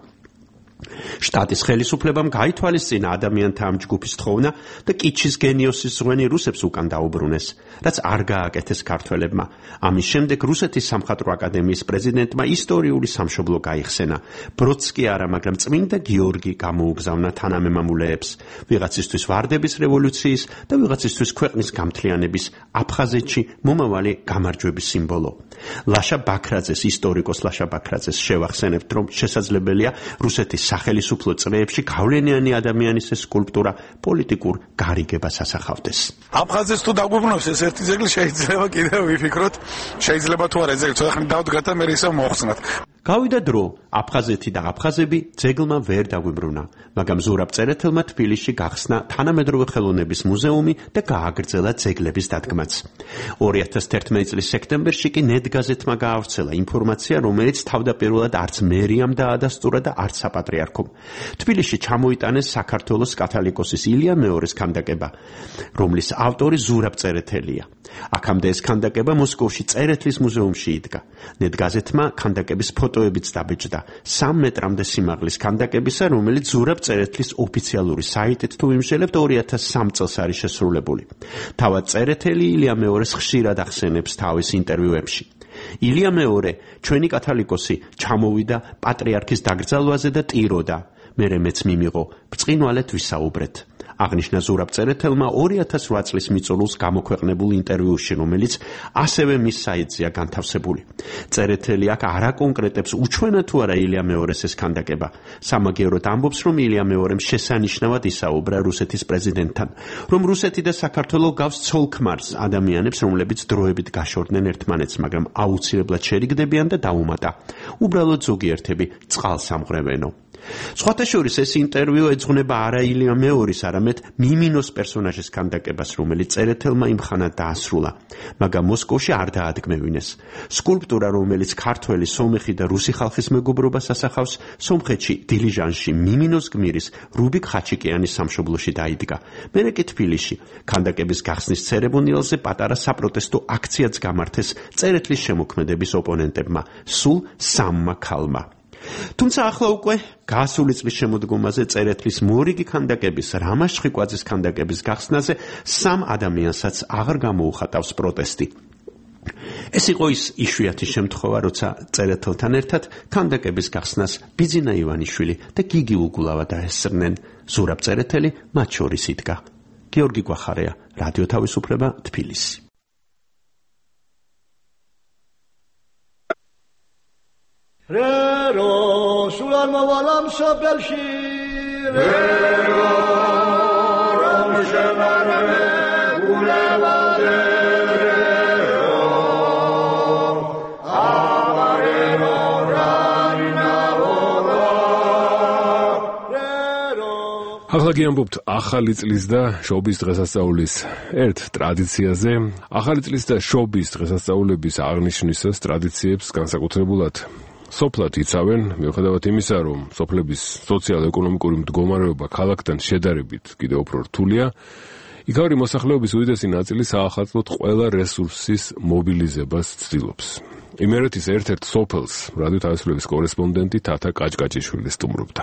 შტატის ხელისუფლებამ გაითვალისწინა ადამიანთა ამ ჯგუფის თხოვნა და კიჩის გენიოსის ზღვენი რუსებს უკან დაუბრუნეს, რაც არ გააკეთეს ქართველებმა. ამის შემდეგ რუსეთის სამხატვრო აკადემიის პრეზიდენტმა ისტორიული სამშობლო გაიხსენა. ბროდსკი არა, მაგრამ წმინდა გიორგი გამოუგზავნა თანამემამულეებს. ვიღაცისთვის ვარდების რევოლუციის და ვიღაცისთვის ქვეყნის გამთლიანების აფხაზეთში მომავალი გამარჯვების სიმბოლო. ლაშა ბაქრაძეს, ისტორიკოს ლაშა ბაქრაძეს შევახსენებთ, რომ შესაძლებელია რუსეთის სახელისუფლო წრეებში გავლენიანი ადამიანის ეს სკულპტურა პოლიტიკურ გარიგებას ასახავდეს. აფხაზეთს თუ დაგვიბრუნებს ეს ერთი ძეგლი, შეიძლება კიდევ ვიფიქროთ, შეიძლება თუ არა ძეგლი ცოტა ხანი დავდგათ და მე ისევ მოხსნათ. გავიდა დრო, აფხაზეთი და აფხაზები ძეგლმა ვერ დაგვიბრუნა, მაგრამ ზურაბ წერეთელმა თბილისში გახსნა თანამედროვე ხელოვნების მუზეუმი და გააგრძელა ძეგლების დადგმაც. 2011 წლის სექტემბერში კი ნეტგაზეთმა გაავრცელა ინფორმაცია, რომელიც თავდაპირველად არც მერიამ დაადასტურა და არც საპატრიარქომ. თბილისში ჩამოიტანეს საქართველოს კათალიკოსის ილია მეორის ქანდაკება, რომლის ავტორი ზურაბ წერეთელია. აქამდე ეს ქანდაკება მოსკოვში წერეთლის მუზეუმში იდგა. ნეტგაზეთმა ქანდაკების ფოტოებიც დაბეჭდა 3 მეტრამდე სიმაღლის ქანდაკებისა, რომელიც ზურაბ წერეთლის ოფიციალური საიტით თუ ვიმშელებთ 2003 წელს არის შესრულებული. თავად წერეთელი ილია მეორეს ხშირად ახსენებს თავის ინტერვიუებში. ილია მეორე, ჩვენი კათალიკოსი, ჩამოვიდა პატრიარქის დაკრძალვაზე და ტიროდა. მერე მეც მიმიღო, ბრწყინვალეთ ვისაუბრეთ. აღნიშნა ზურაბ წერეთელმა 2008 წლის მიწურულს გამოქვეყნებულ ინტერვიუში, რომელიც ასევე მის საიტზეა განთავსებული. წერეთელი აქ არ აკონკრეტებს უჩვენა თუ არა ილია მეორეს ეს ქანდაკება. სამაგიეროდ ამბობს, რომ ილია მეორემ შესანიშნავად ისაუბრა რუსეთის პრეზიდენტთან, რომ რუსეთი და საქართველო გავს ცოლ-ქმარს ადამიანებს, რომლებიც დროებით გაშორდნენ ერთმანეთს, მაგრამ აუცილებლად შერიგდებიან და დაუმატა. უბრალოდ ზოგიერთები წყალს ამღრევენო. სხვათა შორის ეს ინტერვიუ ეძღვნება არა ილია მეორის, არამედ მიმინოს პერსონაჟის ქანდაკებას, რომელიც წერეთელმა იმხანა დაასრულა, მაგრამ მოსკოვში არ დაადგმევინეს. სკულპტურა, რომელიც ქართველი, სომეხი და რუსი ხალხის მეგობრობას ასახავს, სომხეთში დილიჟანში მიმინოს გმირის რუბიკ ხაჩიკიანის სამშობლოში დაიდგა. მერე კი თბილისში ქანდაკების გახსნის ცერემონიალზე პატარა საპროტესტო აქციაც გამართეს წერეთლის შემოქმედების ოპონენტებმა, სულ 3 ქალმა. თუმცა ახლა უკვე გასული წლის შემოდგომაზე წერეთლის მორიგი ქანდაკების, რამაზ ჩხიკვაძის ქანდაკების გახსნაზე 3 ადამიანსაც აღარ გამოუხატავს პროტესტი. ეს იყო ის იშვიათი შემთხვევა, როცა წერეთელთან ერთად ქანდაკების გახსნას ბიძინა ივანიშვილი და გიგი უგულავა დაესწრნენ. ზურაბ წერეთელი მათ შორის იდგა. გიორგი გვახარია, რადიო თავისუფლება, თბილისი. Rero, sulan mavalam sopelshi. Rero, ramshenarme ulevade. Rero, amarero rainavola. Rero. ახლა გიამბობთ ახალი წლის და შობის დღესასწაულის ერთ ტრადიციაზე. ახალი წლის და შობის დღესასწაულების აღნიშვნისას ტრადიციებს განსაკუთრებულად სოფლად იცავენ, მიუხედავად იმისა, რომ სოფლების სოციალ-ეკონომიკური მდგომარეობა ქალაქთან შედარებით კიდევ უფრო რთულია, იქაური მოსახლეობის უდიდესი ნაწილი საახალწლოდ ყველა რესურსის მობილიზებას ცდილობს. იმერეთის ერთ-ერთ სოფელს რადიო თავისუფლების კორესპონდენტი თათა კაჭკაჭიშვილი სტუმრობდა.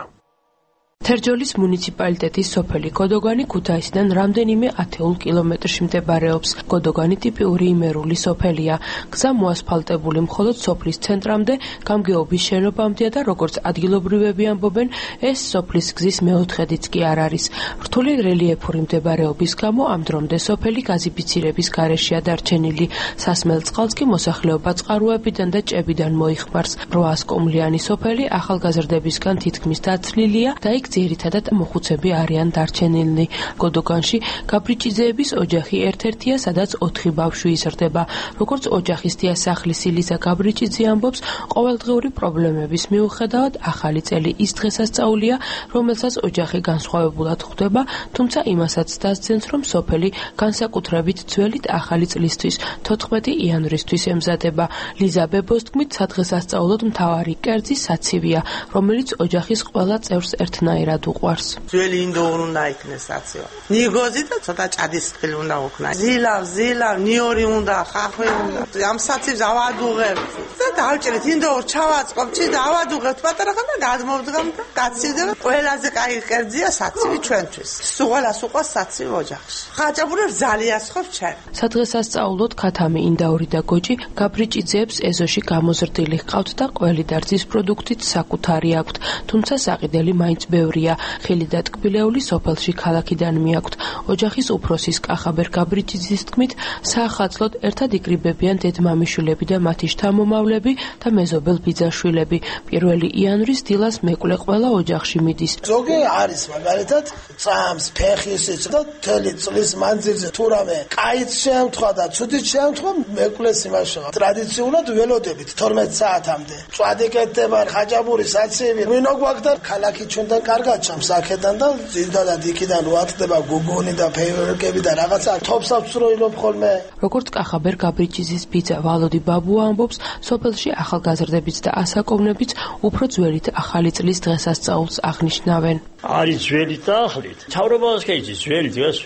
თერჯოლის მუნიციპალიტეტის სოფელი გოდოგანი ქუთაისიდან რამდენიმე ათეულ კილომეტრში მდებარეობს. გოდოგანი ტიპიური იმერული სოფელია. გზა მოასფალტებული მხოლოდ სოფლის ცენტრამდე, გამგეობის შენობამდეა და როგორც ადგილობრივები ამბობენ, ეს სოფლის გზის მეოთხედიც კი არ არის. რთული რელიეფური მდებარეობის გამო ამ დრომდე სოფელი გაზიფიცირების გარეშეა დარჩენილი. სასმელ წყალს კი მოსახლეობა წყაროებიდან და ჭებიდან მოიხმარს. 800 კომლიანი სოფელი ახალგაზრდებისგან თითქმის დაცლილია და იქ ძირითადად მოხუცები არიან დარჩენილნი. გოდოგანში გაბრიჭიძეების ოჯახი ერთ-ერთია, სადაც 4 ბავშვი იზრდება. როგორც ოჯახის დიასახლის ილიზა გაბრიჭიძე ამბობს, ყოველდღიური პრობლემების მიუხედავად ახალი წელი ის დღესასწაულია, რომელსაც ოჯახი განსხვავებულად ხვდება, თუმცა იმასაც დასძენს, რომ სოფელი განსაკუთრებით ძველით ახალი წლისთვის 14 იანვრისთვის ემზადება. ლიზა ბებოს თქმით, სადღესასწაულოდ მთავარი კერძი საცივია, რომელიც ოჯახის ყველა წევრს ერთნაირად უყვარს. ძველი ინდოური უნდა იქნეს საცივი. ნიგოზი და ცოტა ჭადის წყილი უნდა უქნა. ზილა, ნიორი უნდა, ხახვი უნდა. ამ საცივს ავადუღებ. და დავჭერით ინდოურ ჩავაწყობ, და ავადუღებ პატარა ხან და გადმოვდგამ და გაცივდება. ყველაზე კაი კერძია საცივი ჩვენთვის. სუღალას უყვარს საცივი ოჯახში. ხაჭაპური ზალიას ხობს ჩვენ. სადღესასწაულოდ ქათამი, ინდაური და გოჭი გაბრიჭიძეებს ეზოში გამოზრდილი ჰყავთ და ყველი დარძის პროდუქტით საკუთარი აქვთ, თუმცა საყიდელი მაინც ბევრია. ხილი და ტკბილეული სოფელში ქალაქიდან მიაქვთ. ოჯახის უფროსის კახაბერ გაბრიჭიძის თქმით, საახალწლოდ ერთად იკრიბებიან დედმამიშვილები და მათი შთამომავლები და მეზობელ ბიძაშვილები. 1 იანვრის დილას მეკვლე ყველა ოჯახში მიდის. ზოგი არის მაგალითად წამს, ფეხის და თელი წლის მანძილზე თუ რამე კაიც შემთხვევა და ცუდიც შემთხვევა მეკვლეს იმაშოა. ტრადიციულად ველოდებით 12 საათამდე. წვადი კეთდება, ხაჭაპური საცივი, მინო გვაქვს ქალაქი ჩვენთან კარგად ჩამს აქედან და ზირდადად იქიდან ვატდება გოგონი და ფეიერვერკები და რაღაცა თოფს ავსროილობ ხოლმე. როგორც კახაბერ გაბრიჭიძის ბიძა ვალოდი ბაბუა ამბობს, სოფელში ახალგაზრდებიც და ასაკოვნებიც უფრო ძველით ახალი წლის დღესასწაულს აღნიშნავენ. არის ძველი და ახალი. თავრობას კეითი ძველი დღეს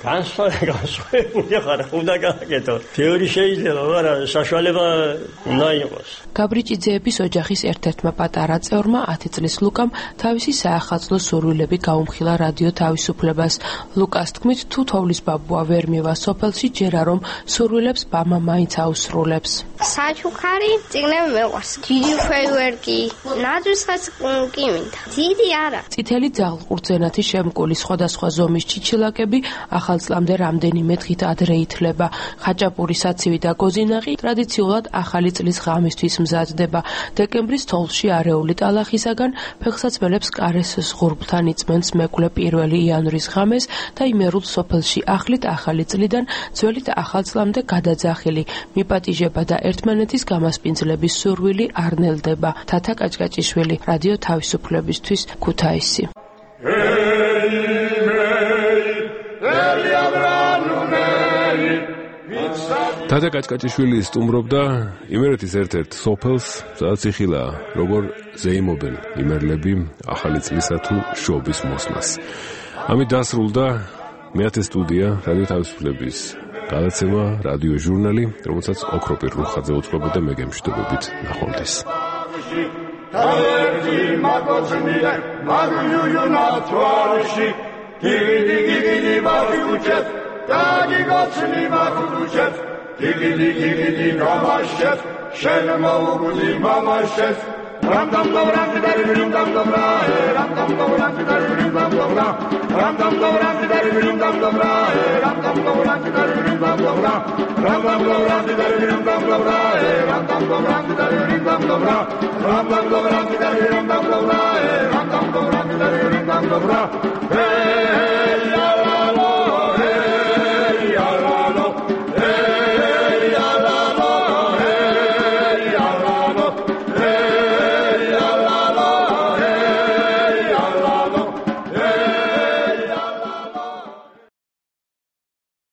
განსხვავებული ხარ უნდა გააკეთო. თეორი შეიძლება, მაგრამ საშუალება უნდა იყოს. გაბრიჭიძეების ოჯახის ერთ-ერთმა პატარა წევრმა 10 წლის ლუკამ თავისი საახალწლო სურვილები გაუმხილა რადიო თავისუფლებას. ლუკას თქმით, თუ თოვლის ბაბუა ვერ მივა სოფელში, ჯერა რომ სურვილებს ბამა მაინც აუსრულებს. საჩუქარი წიგნები მეყვარს. დიდი ფეიერვერკი, ნაძვისხაც კი მინდა. დიდი არა. წითელი საღლყურძენათი შემკული სხვადასხვა ზომის ჩიჩილაკები ახალ წლამდე რამდენიმე დღით ადრე ითლება. ხაჭაპური, საცივი და გოზინაყი ტრადიციულად ახალი წლის ღამისთვის მზადდება. დეკემბრის თოვლში არეული ტალახისაგან ფეხსაცმელებს კარეს ზღურბლთან იწმენს მეკვლე 1 იანვრის ღამეს და იმერულ სოფელში ახლით ახალი წლიდან ძველი და ახალ წლამდე გადაძახილი, მიპატიჟება და ერთმანეთის გამასპინძლების სურვილი არ ნელდება. თათა კაჭკაჭიშვილი, რადიო თავისუფლებისთვის, ქუთაისი. თათა კაჭკაჭიშვილი სტუმრობდა იმერეთის ერთ-ერთ სოფელს, სადაც იხილა როგორ ზეიმობენ იმერლები ახალი წლისა თუ შობის მოსვლას. ამით დასრულდა მეათე სტუდია რადიო თავისუფლების გადაცემა რადიო ჟურნალი, რომელსაც ოქროპირ რუხაძე უწყობდა და მე გემშვიდობებით ნახვამდის. Talerji magocmile magyu natvarshi Gigi gigi magjuchet Dagi gocni magjuchet Gigi gamashet Shenma ubuli mamashet Ram dam dobram gidarim dam dobra Ram dam dobram gidarim dam dobra Ram dam dobram gidarim dam dobra Ram dam dobram gidarim dam dobra Ram dam dobram gidarim dam dobra Ram dam dobram gidarim dam dobra Ram dam dobram gidarim dam dobra Ram dam dobram gidarim dam dobra Hey la la